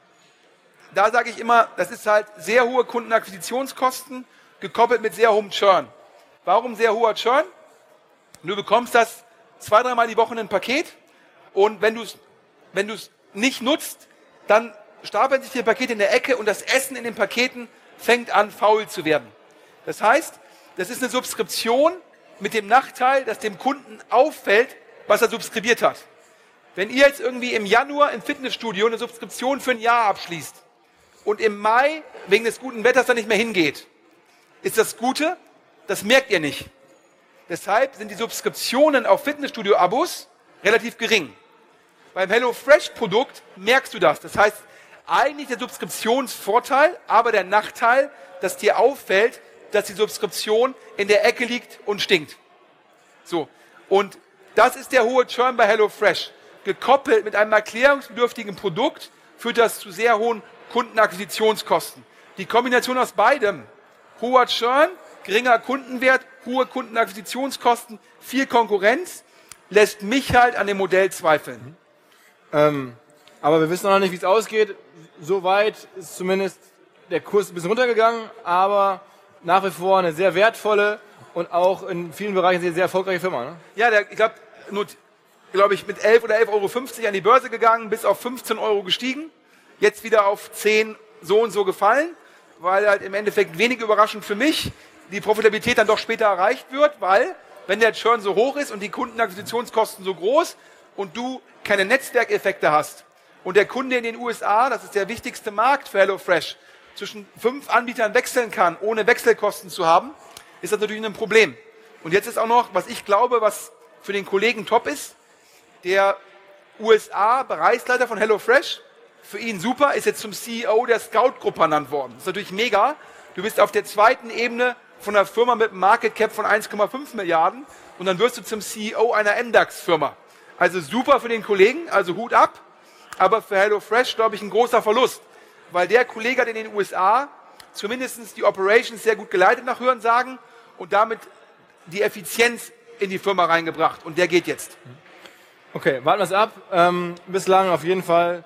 sage ich immer, das ist halt sehr hohe Kundenakquisitionskosten, gekoppelt mit sehr hohem Churn. Warum sehr hoher Churn? Du bekommst das 2-3 Mal die Woche in ein Paket und wenn du es nicht nutzt, dann stapeln sich die Pakete in der Ecke und das Essen in den Paketen fängt an, faul zu werden. Das heißt, das ist eine Subskription mit dem Nachteil, dass dem Kunden auffällt, was er subskribiert hat. Wenn ihr jetzt irgendwie im Januar im Fitnessstudio eine Subskription für ein Jahr abschließt und im Mai wegen des guten Wetters dann nicht mehr hingeht, ist das Gute, das merkt ihr nicht. Deshalb sind die Subskriptionen auf Fitnessstudio-Abos relativ gering. Beim HelloFresh-Produkt merkst du das. Das heißt, eigentlich der Subskriptionsvorteil, aber der Nachteil, dass dir auffällt, dass die Subskription in der Ecke liegt und stinkt. So. Und das ist der hohe Churn bei HelloFresh. Gekoppelt mit einem erklärungsbedürftigen Produkt führt das zu sehr hohen Kundenakquisitionskosten. Die Kombination aus beidem, hoher Churn, geringer Kundenwert, hohe Kundenakquisitionskosten, viel Konkurrenz, lässt mich halt an dem Modell zweifeln. Aber wir wissen noch nicht, wie es ausgeht. Soweit ist zumindest der Kurs ein bisschen runtergegangen, aber nach wie vor eine sehr wertvolle und auch in vielen Bereichen sehr, sehr erfolgreiche Firma. Ne? Ja, ich glaube ich, mit 11 oder 11,50 € an die Börse gegangen, bis auf 15 € gestiegen, jetzt wieder auf 10 so und so gefallen, weil halt im Endeffekt wenig überraschend für mich die Profitabilität dann doch später erreicht wird, weil wenn der Churn so hoch ist und die Kundenakquisitionskosten so groß und du keine Netzwerkeffekte hast und der Kunde in den USA, das ist der wichtigste Markt für HelloFresh, zwischen 5 Anbietern wechseln kann, ohne Wechselkosten zu haben, ist das natürlich ein Problem. Und jetzt ist auch noch, was ich glaube, was für den Kollegen top ist, der USA-Bereichsleiter von HelloFresh, für ihn super, ist jetzt zum CEO der Scout-Gruppe ernannt worden. Das ist natürlich mega. Du bist auf der zweiten Ebene von einer Firma mit einem Market Cap von 1,5 Milliarden und dann wirst du zum CEO einer MDAX-Firma. Also super für den Kollegen, also Hut ab, aber für HelloFresh, glaube ich, ein großer Verlust, weil der Kollege hat in den USA zumindest die Operations sehr gut geleitet nach Hörensagen und damit die Effizienz in die Firma reingebracht und der geht jetzt. Okay, warten wir es ab. Bislang auf jeden Fall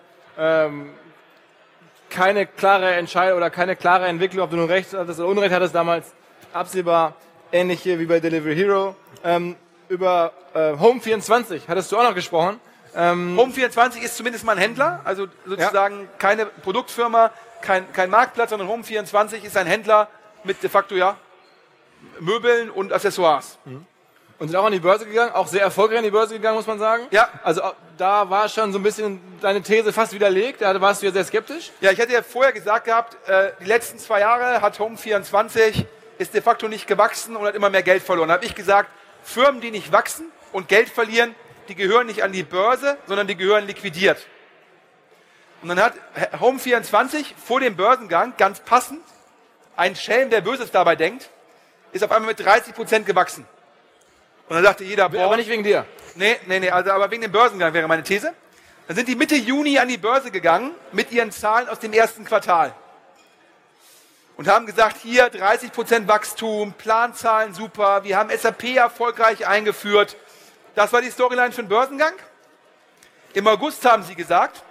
keine klare Entscheidung oder keine klare Entwicklung, ob du nun Recht hattest oder Unrecht hattest, damals absehbar, ähnlich hier wie bei Delivery Hero. Über Home24 hattest du auch noch gesprochen. Home24 ist zumindest mal ein Händler, also sozusagen keine Produktfirma, kein Marktplatz, sondern Home24 ist ein Händler mit de facto Möbeln und Accessoires. Und sind auch an die Börse gegangen, auch sehr erfolgreich an die Börse gegangen, muss man sagen. Ja. Also da war schon so ein bisschen deine These fast widerlegt, da warst du ja sehr skeptisch. Ja, ich hatte ja vorher gesagt gehabt, die letzten 2 Jahre hat Home24 ist de facto nicht gewachsen und hat immer mehr Geld verloren. Da habe ich gesagt, Firmen, die nicht wachsen und Geld verlieren, die gehören nicht an die Börse, sondern die gehören liquidiert. Und dann hat Home24 vor dem Börsengang ganz passend, ein Schelm, der Böses dabei denkt, ist auf einmal mit 30% gewachsen. Und dann sagte jeder, boah, aber nicht wegen dir. Nee, also aber wegen dem Börsengang wäre meine These. Dann sind die Mitte Juni an die Börse gegangen mit ihren Zahlen aus dem ersten Quartal. Und haben gesagt, hier 30% Wachstum, Planzahlen super, wir haben SAP erfolgreich eingeführt. Das war die Storyline für den Börsengang. Im August haben sie gesagt,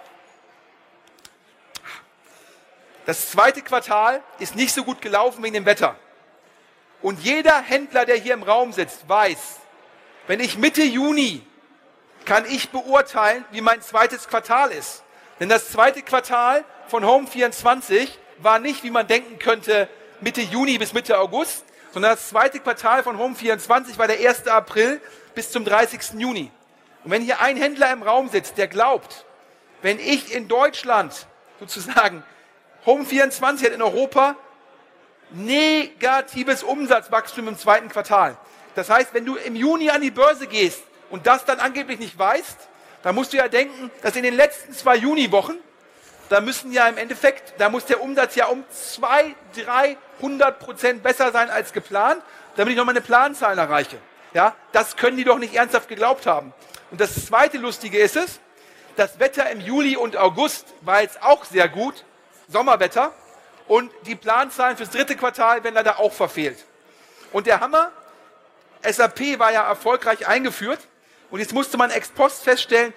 das zweite Quartal ist nicht so gut gelaufen wegen dem Wetter. Und jeder Händler, der hier im Raum sitzt, weiß, wenn ich Mitte Juni kann ich beurteilen, wie mein zweites Quartal ist. Denn das zweite Quartal von Home24 war nicht, wie man denken könnte, Mitte Juni bis Mitte August, sondern das zweite Quartal von Home24 war der 1. April bis zum 30. Juni. Und wenn hier ein Händler im Raum sitzt, der glaubt, wenn ich in Deutschland sozusagen, Home24 hat in Europa negatives Umsatzwachstum im zweiten Quartal. Das heißt, wenn du im Juni an die Börse gehst und das dann angeblich nicht weißt, dann musst du ja denken, dass in den letzten 2 Juniwochen, da müssen ja im Endeffekt, da muss der Umsatz ja um 200-300% besser sein als geplant, damit ich noch meine Planzahlen erreiche. Ja, das können die doch nicht ernsthaft geglaubt haben. Und das zweite Lustige ist es, das Wetter im Juli und August war jetzt auch sehr gut, Sommerwetter, und die Planzahlen fürs dritte Quartal werden leider auch verfehlt. Und der Hammer, SAP war ja erfolgreich eingeführt und jetzt musste man ex post feststellen,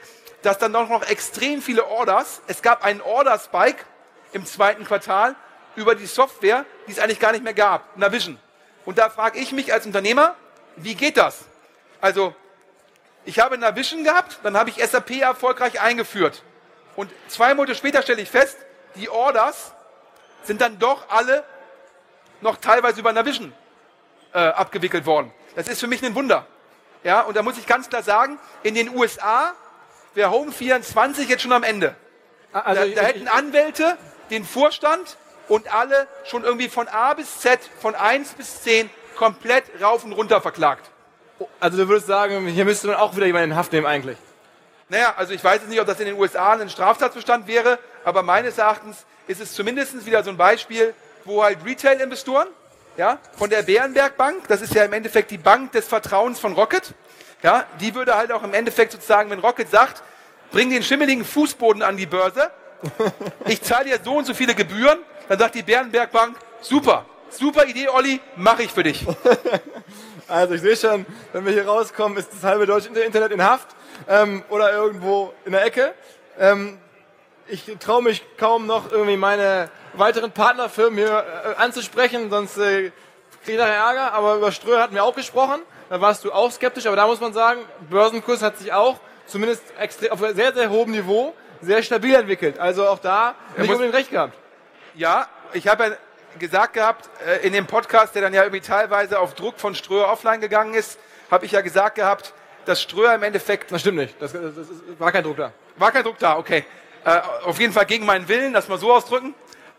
dass dann doch noch extrem viele Orders, es gab einen Order-Spike im 2. Quartal über die Software, die es eigentlich gar nicht mehr gab, Navision. Und da frage ich mich als Unternehmer, wie geht das? Also, ich habe Navision gehabt, dann habe ich SAP erfolgreich eingeführt. Und 2 Monate später stelle ich fest, die Orders sind dann doch alle noch teilweise über Navision abgewickelt worden. Das ist für mich ein Wunder. Ja, und da muss ich ganz klar sagen, in den USA wäre Home24 jetzt schon am Ende. Also da hätten Anwälte den Vorstand und alle schon irgendwie von A bis Z, von 1 bis 10 komplett rauf und runter verklagt. Also du würdest sagen, hier müsste man auch wieder jemanden in Haft nehmen eigentlich. Naja, also ich weiß jetzt nicht, ob das in den USA ein Straftatbestand wäre, aber meines Erachtens ist es zumindest wieder so ein Beispiel, wo halt Retail-Investoren, ja, von der Bärenberg Bank, das ist ja im Endeffekt die Bank des Vertrauens von Rocket, ja, die würde halt auch im Endeffekt sozusagen, wenn Rocket sagt, bring den schimmeligen Fußboden an die Börse, ich zahle dir so und so viele Gebühren, dann sagt die Bärenberg Bank, super Idee, Olli, mache ich für dich. Also ich sehe schon, wenn wir hier rauskommen, ist das halbe deutsche Internet in Haft oder irgendwo in der Ecke. Ich traue mich kaum noch irgendwie meine weiteren Partnerfirmen hier anzusprechen, sonst kriege ich nachher Ärger. Aber über Ströer hatten wir auch gesprochen, da warst du auch skeptisch, aber da muss man sagen, Börsenkurs hat sich auch zumindest auf einem sehr, sehr hohem Niveau sehr stabil entwickelt. Also auch da nicht unbedingt recht gehabt. Ja, ich habe ja gesagt gehabt, in dem Podcast, der dann ja irgendwie teilweise auf Druck von Ströer offline gegangen ist, habe ich ja gesagt gehabt, dass Ströer im Endeffekt... Das stimmt nicht, das war kein Druck da. War kein Druck da, okay. Auf jeden Fall gegen meinen Willen, das mal so ausdrücken.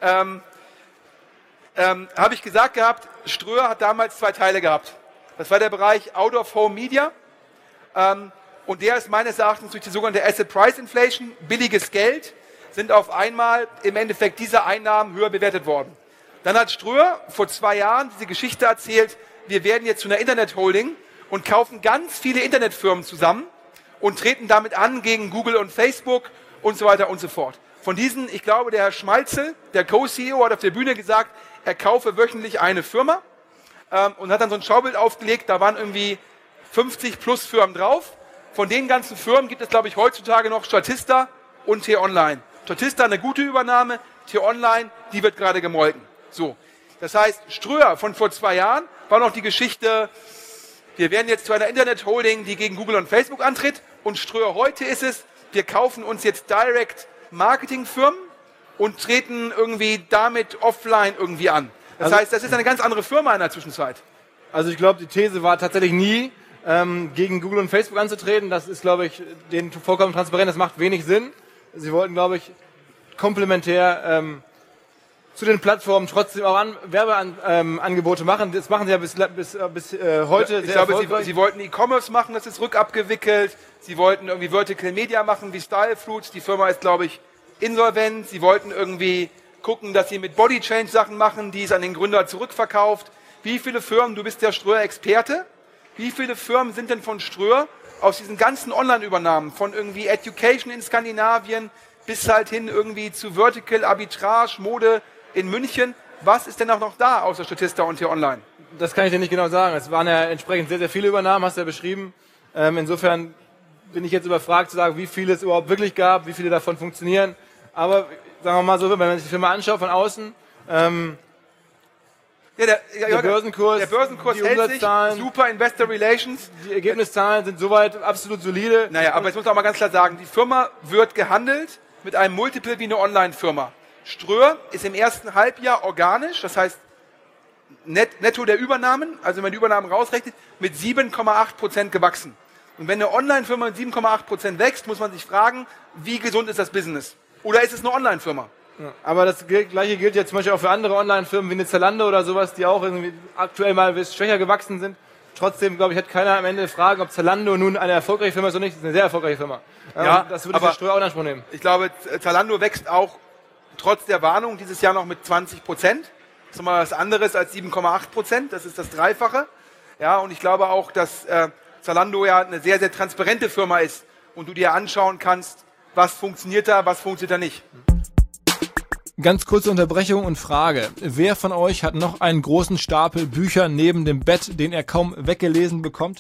Habe ich gesagt gehabt, Ströer hat damals 2 Teile gehabt. Das war der Bereich Out-of-Home-Media. Und der ist meines Erachtens durch die sogenannte Asset Price Inflation, billiges Geld, sind auf einmal im Endeffekt diese Einnahmen höher bewertet worden. Dann hat Ströer vor 2 Jahren diese Geschichte erzählt, wir werden jetzt zu einer Internet-Holding und kaufen ganz viele Internetfirmen zusammen und treten damit an gegen Google und Facebook und so weiter und so fort. Von diesen, ich glaube, der Herr Schmalzel, der Co-CEO, hat auf der Bühne gesagt, er kaufe wöchentlich eine Firma und hat dann so ein Schaubild aufgelegt, da waren irgendwie 50 plus Firmen drauf. Von den ganzen Firmen gibt es, glaube ich, heutzutage noch Statista und T-Online. Statista eine gute Übernahme, T-Online, die wird gerade gemolken. So, das heißt, Ströer von vor 2 Jahren war noch die Geschichte, wir werden jetzt zu einer Internet-Holding, die gegen Google und Facebook antritt. Und Ströer heute ist es, wir kaufen uns jetzt direkt Marketingfirmen und treten irgendwie damit offline irgendwie an. Das heißt, das ist eine ganz andere Firma in der Zwischenzeit. Also ich glaube, die These war tatsächlich nie, gegen Google und Facebook anzutreten. Das ist, glaube ich, denen vollkommen transparent. Das macht wenig Sinn. Sie wollten, glaube ich, komplementär zu den Plattformen trotzdem auch Werbeangebote machen. Das machen sie ja bis heute ich glaube, sie wollten E-Commerce machen, das ist rückabgewickelt. Sie wollten irgendwie Vertical Media machen wie Style Fruits. Die Firma ist, glaube ich, insolvent. Sie wollten irgendwie gucken, dass sie mit Body Change Sachen machen, die es an den Gründer zurückverkauft. Wie viele Firmen, du bist der Ströer-Experte, wie viele Firmen sind denn von Ströer aus diesen ganzen Online-Übernahmen, von irgendwie Education in Skandinavien bis halt hin irgendwie zu Vertical, Arbitrage, Mode in München. Was ist denn auch noch da außer Statista und T-Online? Das kann ich dir nicht genau sagen. Es waren ja entsprechend sehr, sehr viele Übernahmen, hast du ja beschrieben. Insofern bin ich jetzt überfragt zu sagen, wie viele es überhaupt wirklich gab, wie viele davon funktionieren. Aber sagen wir mal so, wenn man sich die Firma anschaut von außen, der Börsenkurs die hält sich, super Investor Relations. Die Ergebniszahlen sind soweit absolut solide. Naja, aber jetzt muss man auch mal ganz klar sagen, die Firma wird gehandelt mit einem Multiple wie eine Online-Firma. Ströer ist im ersten Halbjahr organisch, das heißt netto der Übernahmen, also wenn man die Übernahmen rausrechnet, mit 7,8% gewachsen. Und wenn eine Online-Firma mit 7,8% wächst, muss man sich fragen, wie gesund ist das Business? Oder ist es eine Online-Firma? Ja, aber das Gleiche gilt ja zum Beispiel auch für andere Online-Firmen wie eine Zalando oder sowas, die auch irgendwie aktuell mal ein bisschen schwächer gewachsen sind. Trotzdem, glaube ich, hat keiner am Ende Fragen, ob Zalando nun eine erfolgreiche Firma ist oder nicht. Das ist eine sehr erfolgreiche Firma. Ja, das würde ich der Ströer auch in Anspruch nehmen. Ich glaube, Zalando wächst auch trotz der Warnung dieses Jahr noch mit 20%. Das ist nochmal was anderes als 7,8%. Das ist das Dreifache. Ja, und ich glaube auch, dass Zalando ja eine sehr, sehr transparente Firma ist und du dir anschauen kannst, was funktioniert da nicht. Ganz kurze Unterbrechung und Frage. Wer von euch hat noch einen großen Stapel Bücher neben dem Bett, den er kaum weggelesen bekommt?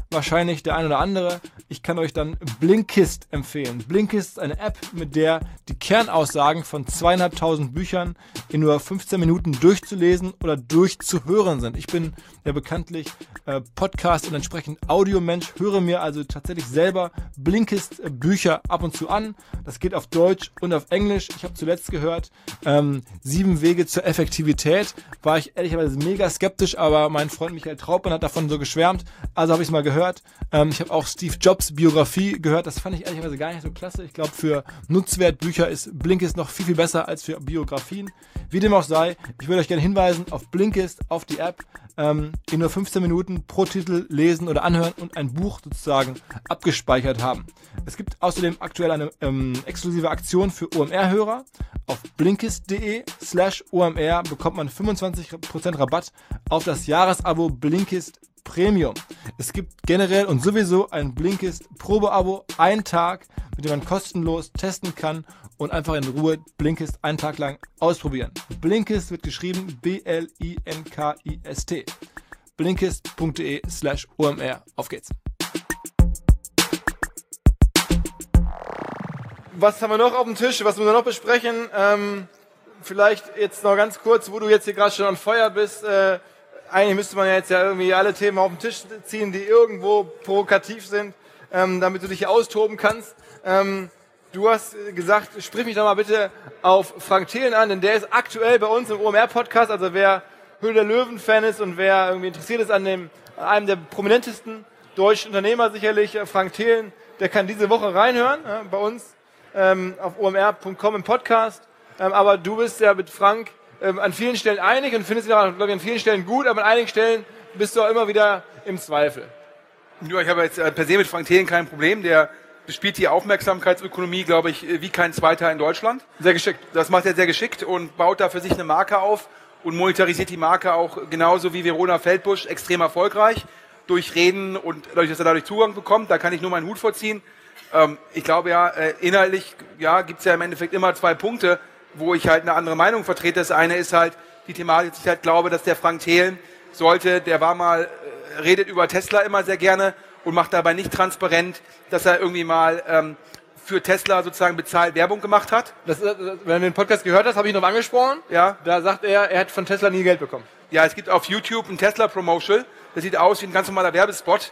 wahrscheinlich der ein oder andere. Ich kann euch dann Blinkist empfehlen. Blinkist ist eine App, mit der die Kernaussagen von 2.500 Büchern in nur 15 Minuten durchzulesen oder durchzuhören sind. Ich bin ja bekanntlich Podcast und entsprechend Audiomensch, höre mir also tatsächlich selber Blinkist Bücher ab und zu an. Das geht auf Deutsch und auf Englisch. Ich habe zuletzt gehört, 7 Wege zur Effektivität. War ich ehrlicherweise mega skeptisch, aber mein Freund Michael Trautmann hat davon so geschwärmt. Also habe ich es mal gehört. Ich habe auch Steve Jobs Biografie gehört. Das fand ich ehrlicherweise gar nicht so klasse. Ich glaube, für Nutzwertbücher ist Blinkist noch viel, viel besser als für Biografien. Wie dem auch sei, ich würde euch gerne hinweisen auf Blinkist, auf die App. In nur 15 Minuten pro Titel lesen oder anhören und ein Buch sozusagen abgespeichert haben. Es gibt außerdem aktuell eine exklusive Aktion für OMR-Hörer. Auf blinkist.de/OMR bekommt man 25% Rabatt auf das Jahresabo Blinkist Premium. Es gibt generell und sowieso ein Blinkist Probeabo, einen Tag, mit dem man kostenlos testen kann und einfach in Ruhe Blinkist einen Tag lang ausprobieren. Blinkist wird geschrieben Blinkist. Blinkist.de/OMR. Auf geht's. Was haben wir noch auf dem Tisch? Was müssen wir noch besprechen? Vielleicht jetzt noch ganz kurz, wo du jetzt hier gerade schon an Feuer bist. Eigentlich müsste man ja jetzt irgendwie alle Themen auf den Tisch ziehen, die irgendwo provokativ sind, damit du dich hier austoben kannst. Du hast gesagt, sprich mich doch mal bitte auf Frank Thelen an, denn der ist aktuell bei uns im OMR-Podcast. Also wer Höhle der Löwen-Fan ist und wer irgendwie interessiert ist an einem der prominentesten deutschen Unternehmer sicherlich, Frank Thelen, der kann diese Woche reinhören bei uns auf omr.com im Podcast. Aber du bist ja mit Frank an vielen Stellen einig und findest ihn auch, glaube ich, an vielen Stellen gut, aber an einigen Stellen bist du auch immer wieder im Zweifel. Ja, ich habe jetzt per se mit Frank Thelen kein Problem. Der bespielt die Aufmerksamkeitsökonomie, glaube ich, wie kein zweiter in Deutschland. Sehr geschickt. Das macht er sehr geschickt und baut da für sich eine Marke auf und monetarisiert die Marke auch genauso wie Verona Feldbusch extrem erfolgreich durch Reden und dadurch, dass er dadurch Zugang bekommt. Da kann ich nur meinen Hut vorziehen. Ich glaube ja, inhaltlich gibt es ja im Endeffekt immer 2 Punkte, wo ich halt eine andere Meinung vertrete. Das eine ist halt die Thematik, dass ich halt glaube, dass der Frank Thelen redet über Tesla immer sehr gerne und macht dabei nicht transparent, dass er irgendwie mal für Tesla sozusagen bezahlt Werbung gemacht hat. Wenn du den Podcast gehört hast, habe ich noch angesprochen. Ja. Da sagt er hat von Tesla nie Geld bekommen. Ja, es gibt auf YouTube ein Tesla-Promotional. Das sieht aus wie ein ganz normaler Werbespot.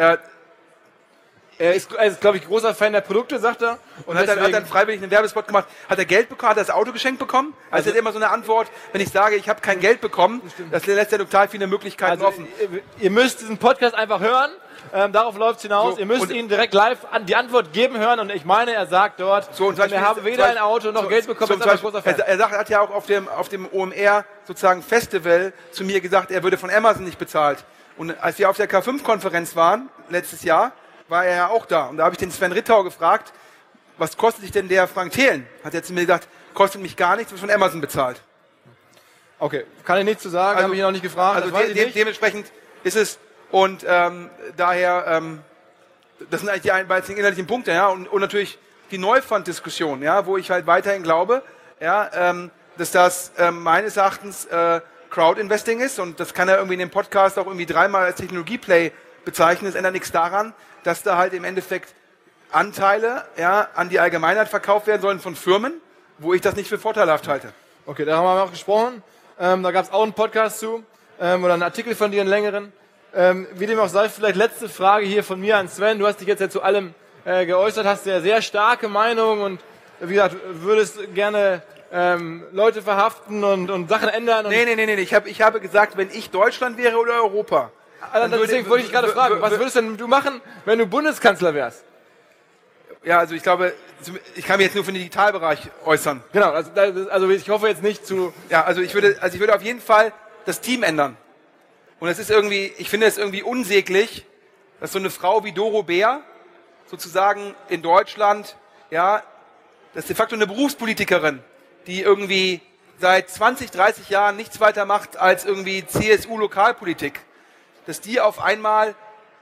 Er ist glaube ich, großer Fan der Produkte, sagt er. Und hat dann freiwillig einen Werbespot gemacht. Hat er Geld bekommen? Hat er das Auto geschenkt bekommen? Also das ist immer so eine Antwort, wenn ich sage, ich habe kein Geld bekommen, das lässt ja total viele Möglichkeiten offen. Ihr müsst diesen Podcast einfach hören. Darauf läuft es hinaus. So, ihr müsst ihn direkt live die Antwort geben hören. Und ich meine, er sagt dort, wir haben weder ein Auto noch Geld bekommen. Ist aber ein großer Fan. Er hat ja auch auf dem OMR sozusagen Festival zu mir gesagt, er würde von Amazon nicht bezahlt. Und als wir auf der K5-Konferenz waren, letztes Jahr, war er ja auch da. Und da habe ich den Sven Rittau gefragt, was kostet sich denn der Frank Thelen? Hat er zu mir gesagt, kostet mich gar nichts, wird von Amazon bezahlt. Okay, kann ich nichts zu sagen, habe ich ihn noch nicht gefragt. Also dementsprechend ist es, und daher, das sind eigentlich die beiden inhaltlichen Punkte, ja, und natürlich die Neufund-Diskussion, ja, wo ich halt weiterhin glaube, ja, dass das meines Erachtens Crowd-Investing ist, und das kann er irgendwie in dem Podcast auch irgendwie 3-mal als Technologie-Play bezeichnen. Das ändert nichts daran, dass da halt im Endeffekt Anteile an die Allgemeinheit verkauft werden sollen von Firmen, wo ich das nicht für vorteilhaft halte. Okay, da haben wir auch gesprochen. Da gab es auch einen Podcast zu oder einen Artikel von dir, einen längeren. Wie dem auch sei, vielleicht letzte Frage hier von mir an Sven. Du hast dich jetzt ja zu allem geäußert, hast ja sehr starke Meinung und wie gesagt, würdest gerne Leute verhaften und Sachen ändern. Nee. Ich habe gesagt, wenn ich Deutschland wäre oder Europa. Deswegen wollte ich gerade fragen, was würdest denn du machen, wenn du Bundeskanzler wärst? Ja, also ich glaube, ich kann mich jetzt nur für den Digitalbereich äußern. Genau, also ich hoffe jetzt nicht zu... Ja, also ich würde auf jeden Fall das Team ändern. Und es ist irgendwie, ich finde es irgendwie unsäglich, dass so eine Frau wie Doro Bär sozusagen in Deutschland, ja, das ist de facto eine Berufspolitikerin, die irgendwie seit 20, 30 Jahren nichts weiter macht als irgendwie CSU-Lokalpolitik, dass die auf einmal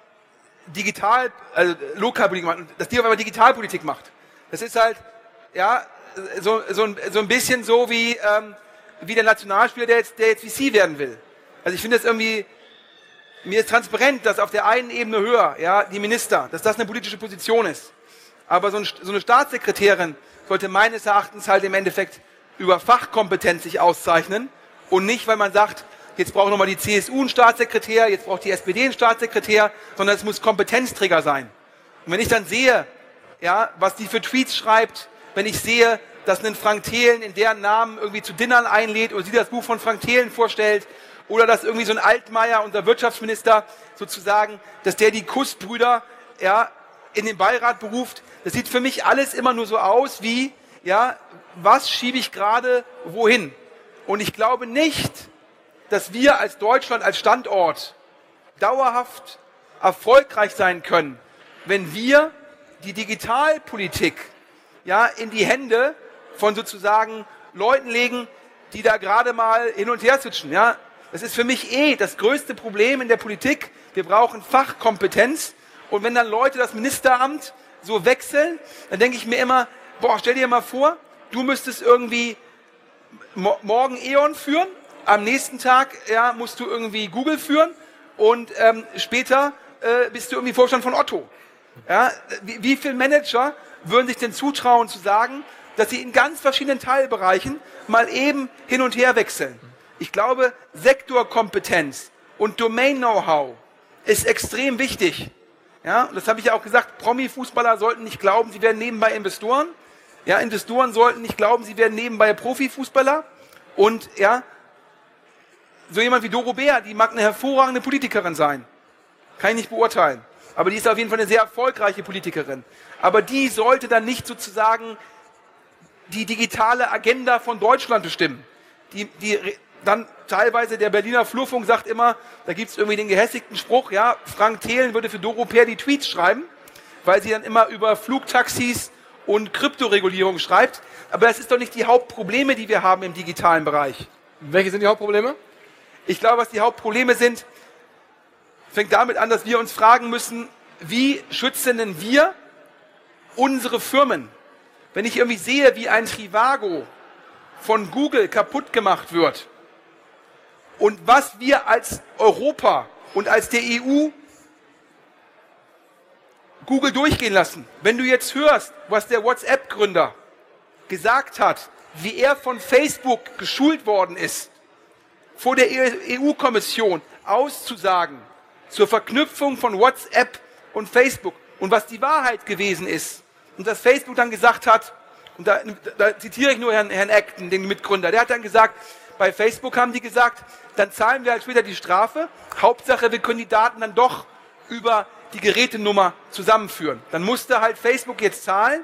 Lokalpolitik macht, dass die auf einmal Digitalpolitik macht. Das ist halt, ja, so ein bisschen so wie der Nationalspieler, der jetzt VC werden will. Also ich finde das irgendwie, mir ist transparent, dass auf der einen Ebene höher, ja, die Minister, dass das eine politische Position ist. Aber so eine Staatssekretärin sollte meines Erachtens halt im Endeffekt über Fachkompetenz sich auszeichnen und nicht, weil man sagt, jetzt braucht nochmal die CSU einen Staatssekretär, jetzt braucht die SPD einen Staatssekretär, sondern es muss Kompetenzträger sein. Und wenn ich dann sehe, ja, was die für Tweets schreibt, wenn ich sehe, dass ein Frank Thelen in deren Namen irgendwie zu Dinnern einlädt oder sie das Buch von Frank Thelen vorstellt oder dass irgendwie so ein Altmaier, unser Wirtschaftsminister, sozusagen, dass der die Kussbrüder, ja, in den Beirat beruft, das sieht für mich alles immer nur so aus wie, ja, was schiebe ich gerade wohin? Und ich glaube nicht, dass wir als Deutschland, als Standort dauerhaft erfolgreich sein können, wenn wir die Digitalpolitik, ja, in die Hände von sozusagen Leuten legen, die da gerade mal hin und her switchen. Ja. Das ist für mich das größte Problem in der Politik. Wir brauchen Fachkompetenz. Und wenn dann Leute das Ministeramt so wechseln, dann denke ich mir immer, boah, stell dir mal vor, du müsstest irgendwie morgen E.ON führen, am nächsten Tag, ja, musst du irgendwie Google führen und später bist du irgendwie Vorstand von Otto. Ja, wie viele Manager würden sich denn zutrauen zu sagen, dass sie in ganz verschiedenen Teilbereichen mal eben hin und her wechseln? Ich glaube, Sektorkompetenz und Domain-Know-how ist extrem wichtig. Ja, und das habe ich ja auch gesagt, Promi-Fußballer sollten nicht glauben, sie werden nebenbei Investoren. Ja, Investoren sollten nicht glauben, sie werden nebenbei Profifußballer. Und ja, so jemand wie Doro Bär, die mag eine hervorragende Politikerin sein. Kann ich nicht beurteilen. Aber die ist auf jeden Fall eine sehr erfolgreiche Politikerin. Aber die sollte dann nicht sozusagen die digitale Agenda von Deutschland bestimmen. Die dann teilweise der Berliner Flurfunk sagt immer, da gibt es irgendwie den gehässigten Spruch, ja, Frank Thelen würde für Doro Bär die Tweets schreiben, weil sie dann immer über Flugtaxis und Kryptoregulierung schreibt. Aber das ist doch nicht die Hauptprobleme, die wir haben im digitalen Bereich. Welche sind die Hauptprobleme? Ich glaube, was die Hauptprobleme sind, fängt damit an, dass wir uns fragen müssen, wie schützen denn wir unsere Firmen? Wenn ich irgendwie sehe, wie ein Trivago von Google kaputt gemacht wird und was wir als Europa und als der EU Google durchgehen lassen. Wenn du jetzt hörst, was der WhatsApp-Gründer gesagt hat, wie er von Facebook geschult worden ist, vor der EU-Kommission auszusagen zur Verknüpfung von WhatsApp und Facebook und was die Wahrheit gewesen ist. Und dass Facebook dann gesagt hat, und da zitiere ich nur Herrn Acton, den Mitgründer, der hat dann gesagt, bei Facebook haben die gesagt, dann zahlen wir halt später die Strafe, Hauptsache wir können die Daten dann doch über die Gerätenummer zusammenführen. Dann musste halt Facebook jetzt zahlen,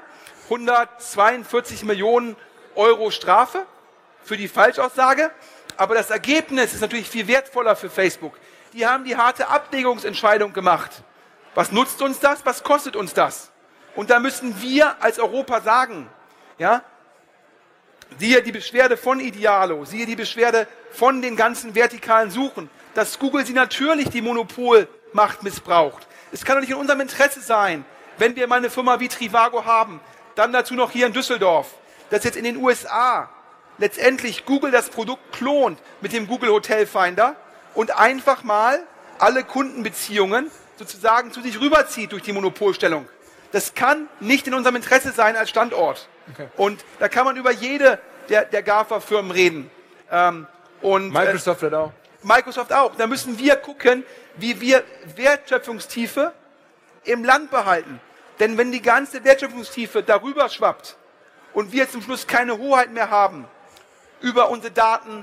142 Millionen Euro Strafe für die Falschaussage, aber das Ergebnis ist natürlich viel wertvoller für Facebook. Die haben die harte Abwägungsentscheidung gemacht. Was nutzt uns das? Was kostet uns das? Und da müssen wir als Europa sagen, ja, siehe die Beschwerde von Idealo, siehe die Beschwerde von den ganzen vertikalen Suchen, dass Google sie natürlich die Monopolmacht missbraucht. Es kann doch nicht in unserem Interesse sein, wenn wir mal eine Firma wie Trivago haben, dann dazu noch hier in Düsseldorf, dass jetzt in den USA letztendlich Google das Produkt klont mit dem Google Hotel Finder und einfach mal alle Kundenbeziehungen sozusagen zu sich rüberzieht durch die Monopolstellung. Das kann nicht in unserem Interesse sein als Standort. Okay. Und da kann man über jede der GAFA-Firmen reden. Und Microsoft auch. Microsoft auch. Da müssen wir gucken, wie wir Wertschöpfungstiefe im Land behalten. Denn wenn die ganze Wertschöpfungstiefe darüber schwappt und wir zum Schluss keine Hoheit mehr haben über unsere Daten,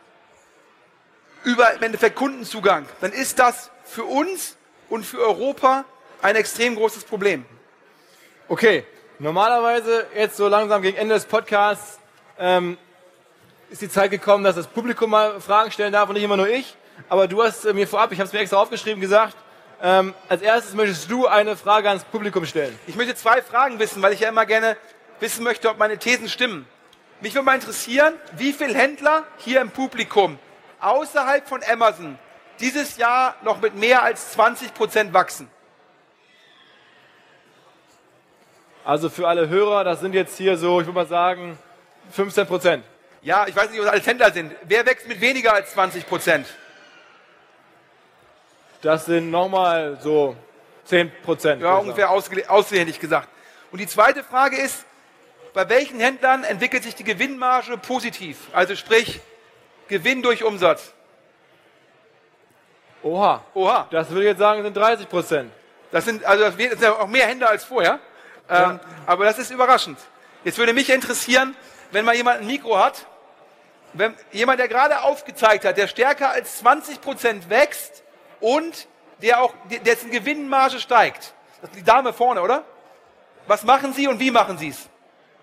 über im Endeffekt Kundenzugang, dann ist das für uns und für Europa ein extrem großes Problem. Okay, normalerweise jetzt so langsam gegen Ende des Podcasts ist die Zeit gekommen, dass das Publikum mal Fragen stellen darf und nicht immer nur ich. Aber du hast mir vorab, ich habe es mir extra aufgeschrieben, gesagt, als erstes möchtest du eine Frage ans Publikum stellen. Ich möchte 2 Fragen wissen, weil ich ja immer gerne wissen möchte, ob meine Thesen stimmen. Mich würde mal interessieren, wie viele Händler hier im Publikum außerhalb von Amazon dieses Jahr noch mit mehr als 20% wachsen. Also für alle Hörer, das sind jetzt hier so, ich würde mal sagen, 15%. Ja, ich weiß nicht, ob das alles Händler sind. Wer wächst mit weniger als 20%? Das sind nochmal so 10%. Ja, ungefähr ausländisch gesagt. Und die zweite Frage ist, bei welchen Händlern entwickelt sich die Gewinnmarge positiv? Also sprich, Gewinn durch Umsatz. Oha. Das würde ich jetzt sagen, sind 30%. Das sind ja auch mehr Händler als vorher. Ja. Aber das ist überraschend. Jetzt würde mich interessieren, wenn mal jemand ein Mikro hat, wenn jemand, der gerade aufgezeigt hat, der stärker als 20% wächst und dessen Gewinnmarge steigt. Das ist die Dame vorne, oder? Was machen Sie und wie machen Sie es?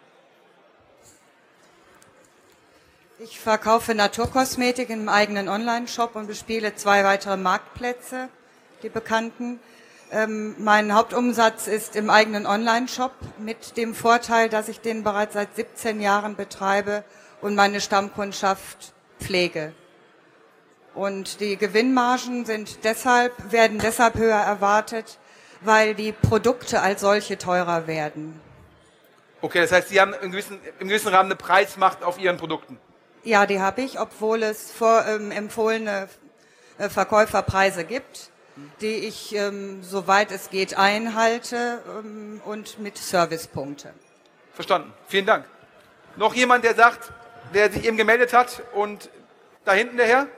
Ich verkaufe Naturkosmetik im eigenen Online-Shop und bespiele 2 weitere Marktplätze, die bekannten. Mein Hauptumsatz ist im eigenen Online-Shop mit dem Vorteil, dass ich den bereits seit 17 Jahren betreibe und meine Stammkundschaft pflege. Und die Gewinnmargen werden deshalb höher erwartet, weil die Produkte als solche teurer werden. Okay, das heißt, Sie haben im gewissen Rahmen eine Preismacht auf Ihren Produkten. Ja, die habe ich, obwohl es empfohlene Verkäuferpreise gibt, die ich, soweit es geht, einhalte und mit Servicepunkte. Verstanden. Vielen Dank. Noch jemand, der sich eben gemeldet hat und da hinten der Herr?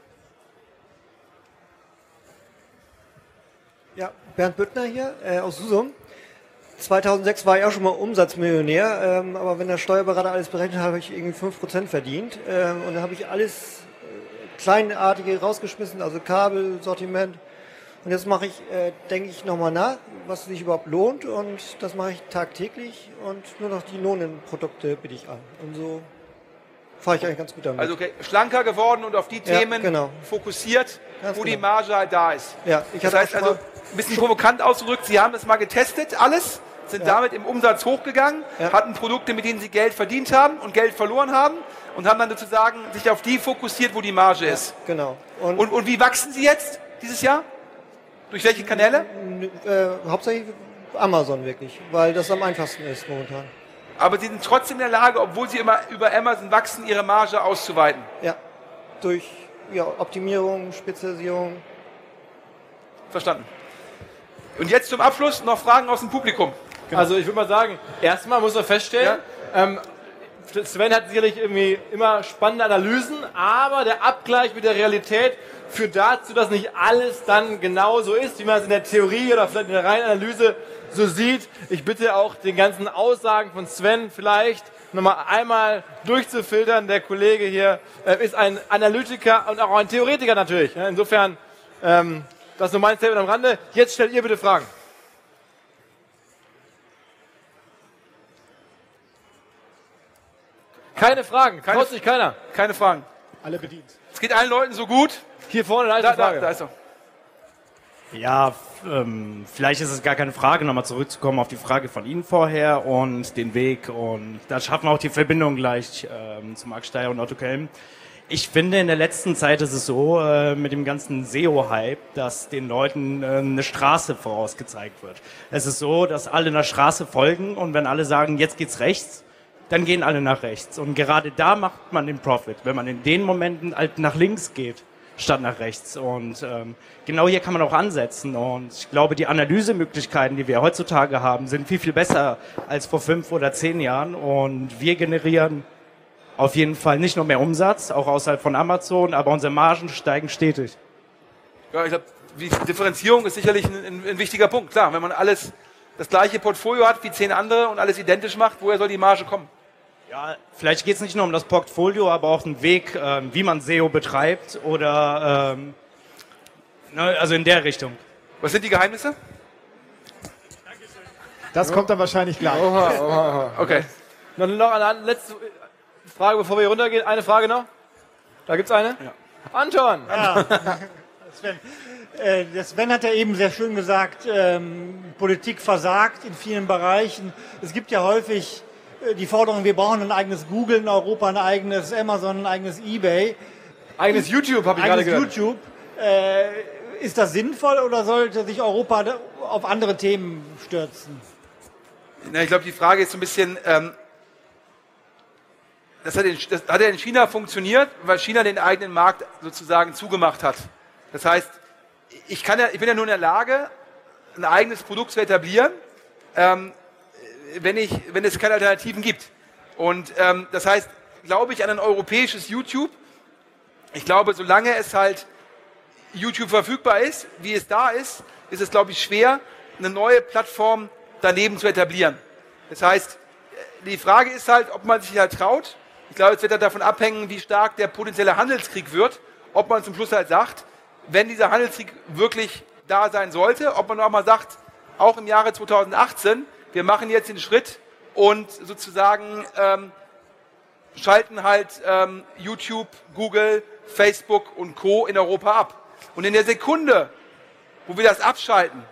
Ja, Bernd Büttner hier aus Susum. 2006 war ich auch schon mal Umsatzmillionär, aber wenn der Steuerberater alles berechnet hat, habe ich irgendwie 5% verdient. Und dann habe ich alles Kleinartige rausgeschmissen, also Kabel, Sortiment. Und jetzt mache ich, denke ich nochmal nach, was sich überhaupt lohnt. Und das mache ich tagtäglich und nur noch die Lohnenprodukte biete ich an. Und so fahre ich eigentlich ganz gut damit. Also okay, schlanker geworden und auf die Themen fokussiert, ganz wo die Marge halt da ist. Ja, das heißt also, ein bisschen provokant ausgedrückt, Sie haben es mal getestet, alles, sind damit im Umsatz hochgegangen, hatten Produkte, mit denen Sie Geld verdient haben und Geld verloren haben und haben dann sozusagen sich auf die fokussiert, wo die Marge ist. Genau. Und wie wachsen Sie jetzt dieses Jahr? Durch welche Kanäle? Hauptsächlich Amazon wirklich, weil das am einfachsten ist momentan. Aber Sie sind trotzdem in der Lage, obwohl Sie immer über Amazon wachsen, Ihre Marge auszuweiten? Ja, durch Optimierung, Spezialisierung. Verstanden. Und jetzt zum Abschluss noch Fragen aus dem Publikum. Genau. Also ich würde mal sagen, erstmal muss man feststellen, Sven hat sicherlich irgendwie immer spannende Analysen, aber der Abgleich mit der Realität führt dazu, dass nicht alles dann genau so ist, wie man es in der Theorie oder vielleicht in der reinen Analyse so sieht. Ich bitte auch den ganzen Aussagen von Sven vielleicht nochmal einmal durchzufiltern. Der Kollege hier ist ein Analytiker und auch ein Theoretiker natürlich. Insofern, das ist nur mein Statement am Rande. Jetzt stellt ihr bitte Fragen. Keine Fragen, traut sich keiner. Keine Fragen. Alle bedient. Es geht allen Leuten so gut. Hier vorne, da ist eine Frage. Da ist er. Ja, vielleicht ist es gar keine Frage, nochmal zurückzukommen auf die Frage von Ihnen vorher und den Weg. Und da schaffen wir auch die Verbindung gleich zu Marc Steyer und Otto Kelm. Ich finde, in der letzten Zeit ist es so, mit dem ganzen SEO-Hype, dass den Leuten eine Straße vorausgezeigt wird. Es ist so, dass alle einer Straße folgen und wenn alle sagen, jetzt geht's rechts, dann gehen alle nach rechts. Und gerade da macht man den Profit, wenn man in den Momenten halt nach links geht, statt nach rechts. Und genau hier kann man auch ansetzen. Und ich glaube, die Analysemöglichkeiten, die wir heutzutage haben, sind viel, viel besser als vor 5 oder 10 Jahren. Und wir generieren auf jeden Fall nicht nur mehr Umsatz, auch außerhalb von Amazon, aber unsere Margen steigen stetig. Ja, ich glaube, die Differenzierung ist sicherlich ein wichtiger Punkt. Klar, wenn man alles das gleiche Portfolio hat wie 10 andere und alles identisch macht, woher soll die Marge kommen? Ja, vielleicht geht es nicht nur um das Portfolio, aber auch den Weg, wie man SEO betreibt oder also in der Richtung. Was sind die Geheimnisse? Das kommt dann wahrscheinlich gleich. Oha. Okay. Noch eine letzte Frage, bevor wir hier runtergehen. Eine Frage noch. Da gibt's eine. Ja. Anton! Ja. Sven hat ja eben sehr schön gesagt, Politik versagt in vielen Bereichen. Es gibt ja häufig die Forderung, wir brauchen ein eigenes Google in Europa, ein eigenes Amazon, ein eigenes eBay. Eigenes YouTube, habe ich gerade gehört. YouTube. Ist das sinnvoll oder sollte sich Europa auf andere Themen stürzen? Na, ich glaube, die Frage ist so ein bisschen, das hat ja in China funktioniert, weil China den eigenen Markt sozusagen zugemacht hat. Das heißt, ich bin ja nur in der Lage, ein eigenes Produkt zu etablieren, wenn es keine Alternativen gibt. Und das heißt, glaube ich an ein europäisches YouTube. Ich glaube, solange es halt YouTube verfügbar ist, wie es da ist es, glaube ich, schwer, eine neue Plattform daneben zu etablieren. Das heißt, die Frage ist halt, ob man sich halt traut. Ich glaube, es wird halt davon abhängen, wie stark der potenzielle Handelskrieg wird, ob man zum Schluss halt sagt, wenn dieser Handelskrieg wirklich da sein sollte, ob man auch mal sagt, auch im Jahre 2018, wir machen jetzt den Schritt und sozusagen schalten halt YouTube, Google, Facebook und Co. in Europa ab. Und in der Sekunde, wo wir das abschalten,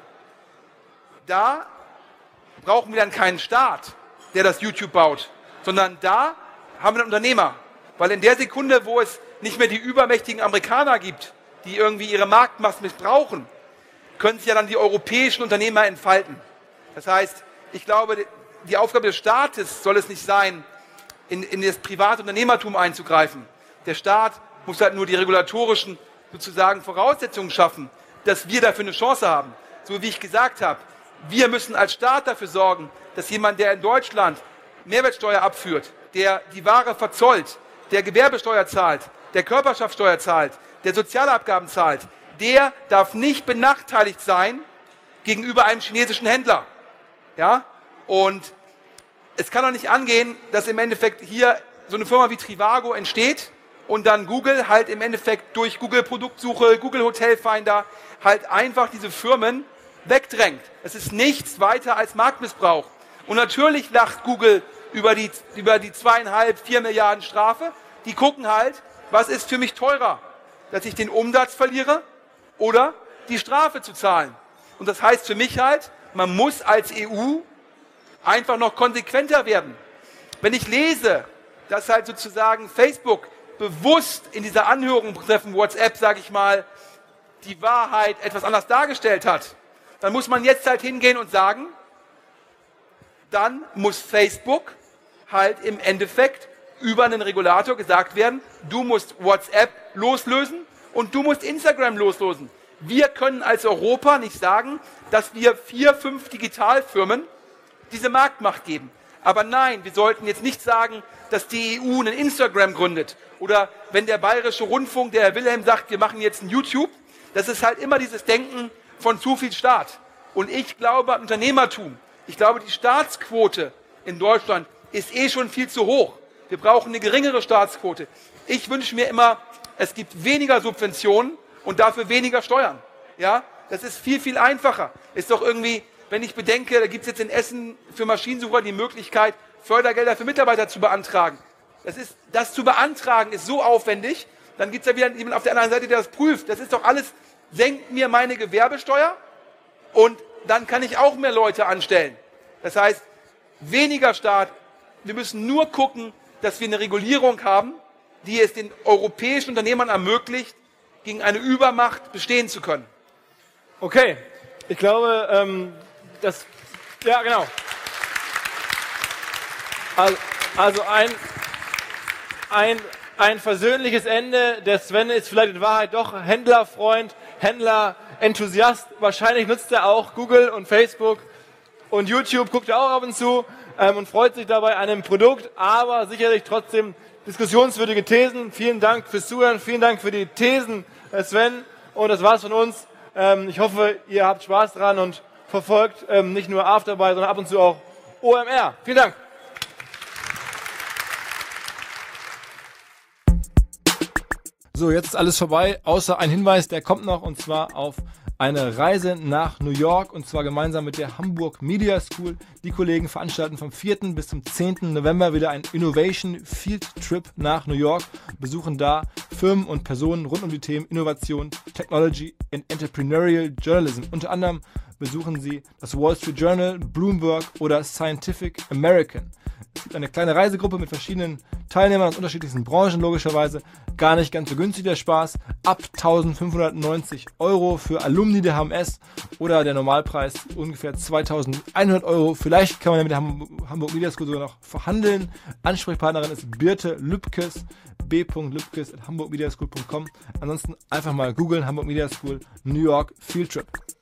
da brauchen wir dann keinen Staat, der das YouTube baut, sondern da haben wir einen Unternehmer. Weil in der Sekunde, wo es nicht mehr die übermächtigen Amerikaner gibt, die irgendwie ihre Marktmacht missbrauchen, können sich ja dann die europäischen Unternehmer entfalten. Das heißt, ich glaube, die Aufgabe des Staates soll es nicht sein, in das private Unternehmertum einzugreifen. Der Staat muss halt nur die regulatorischen sozusagen Voraussetzungen schaffen, dass wir dafür eine Chance haben. So wie ich gesagt habe, wir müssen als Staat dafür sorgen, dass jemand, der in Deutschland Mehrwertsteuer abführt, der die Ware verzollt, der Gewerbesteuer zahlt, der Körperschaftssteuer zahlt, der Sozialabgaben zahlt, der darf nicht benachteiligt sein gegenüber einem chinesischen Händler. Ja? Und es kann doch nicht angehen, dass im Endeffekt hier so eine Firma wie Trivago entsteht und dann Google halt im Endeffekt durch Google Produktsuche, Google Hotelfinder halt einfach diese Firmen wegdrängt. Es ist nichts weiter als Marktmissbrauch. Und natürlich lacht Google über die 2,5, 4 Milliarden Strafe. Die gucken halt, was ist für mich teurer, dass ich den Umsatz verliere oder die Strafe zu zahlen. Und das heißt für mich halt, man muss als EU einfach noch konsequenter werden. Wenn ich lese, dass halt sozusagen Facebook bewusst in dieser Anhörung betreffend WhatsApp, sage ich mal, die Wahrheit etwas anders dargestellt hat, dann muss man jetzt halt hingehen und sagen, dann muss Facebook halt im Endeffekt über einen Regulator gesagt werden, du musst WhatsApp loslösen und du musst Instagram loslösen. Wir können als Europa nicht sagen, dass wir 4, 5 Digitalfirmen diese Marktmacht geben. Aber nein, wir sollten jetzt nicht sagen, dass die EU einen Instagram gründet. Oder wenn der Bayerische Rundfunk, der Herr Wilhelm sagt, wir machen jetzt ein YouTube. Das ist halt immer dieses Denken von zu viel Staat. Und ich glaube an Unternehmertum. Ich glaube, die Staatsquote in Deutschland ist schon viel zu hoch. Wir brauchen eine geringere Staatsquote. Ich wünsche mir immer, es gibt weniger Subventionen und dafür weniger Steuern. Ja, das ist viel, viel einfacher. Ist doch irgendwie, wenn ich bedenke, da gibt es jetzt in Essen für Maschinensucher die Möglichkeit, Fördergelder für Mitarbeiter zu beantragen. Das zu beantragen ist so aufwendig, dann gibt es ja wieder jemand auf der anderen Seite, der das prüft. Das ist doch alles, senkt mir meine Gewerbesteuer und dann kann ich auch mehr Leute anstellen. Das heißt, weniger Staat. Wir müssen nur gucken, dass wir eine Regulierung haben, die es den europäischen Unternehmern ermöglicht, gegen eine Übermacht bestehen zu können. Okay, ich glaube, ja genau. Also ein versöhnliches Ende. Der Sven ist vielleicht in Wahrheit doch Händlerfreund, Händlerenthusiast. Wahrscheinlich nutzt er auch Google und Facebook und YouTube, guckt er auch ab und zu und freut sich dabei an einem Produkt, aber sicherlich trotzdem diskussionswürdige Thesen. Vielen Dank fürs Zuhören, vielen Dank für die Thesen, Sven. Und das war's von uns. Ich hoffe, ihr habt Spaß dran und verfolgt nicht nur Afterbuy, sondern ab und zu auch OMR. Vielen Dank. So, jetzt ist alles vorbei, außer ein Hinweis, der kommt noch, und zwar auf eine Reise nach New York, und zwar gemeinsam mit der Hamburg Media School. Die Kollegen veranstalten vom 4. bis zum 10. November wieder einen Innovation Field Trip nach New York, besuchen da Firmen und Personen rund um die Themen Innovation, Technology und Entrepreneurial Journalism. Unter anderem besuchen sie das Wall Street Journal, Bloomberg oder Scientific American. Es gibt eine kleine Reisegruppe mit verschiedenen Teilnehmern aus unterschiedlichsten Branchen, logischerweise. Gar nicht ganz so günstig der Spaß. Ab 1.590 € für Alumni der HMS oder der Normalpreis ungefähr 2.100 €. Vielleicht kann man ja mit der Hamburg Media School sogar noch verhandeln. Ansprechpartnerin ist Birte Lübkes. b.lübkes@hamburgmediaschool.com. Ansonsten einfach mal googeln, Hamburg Media School, New York Field Trip.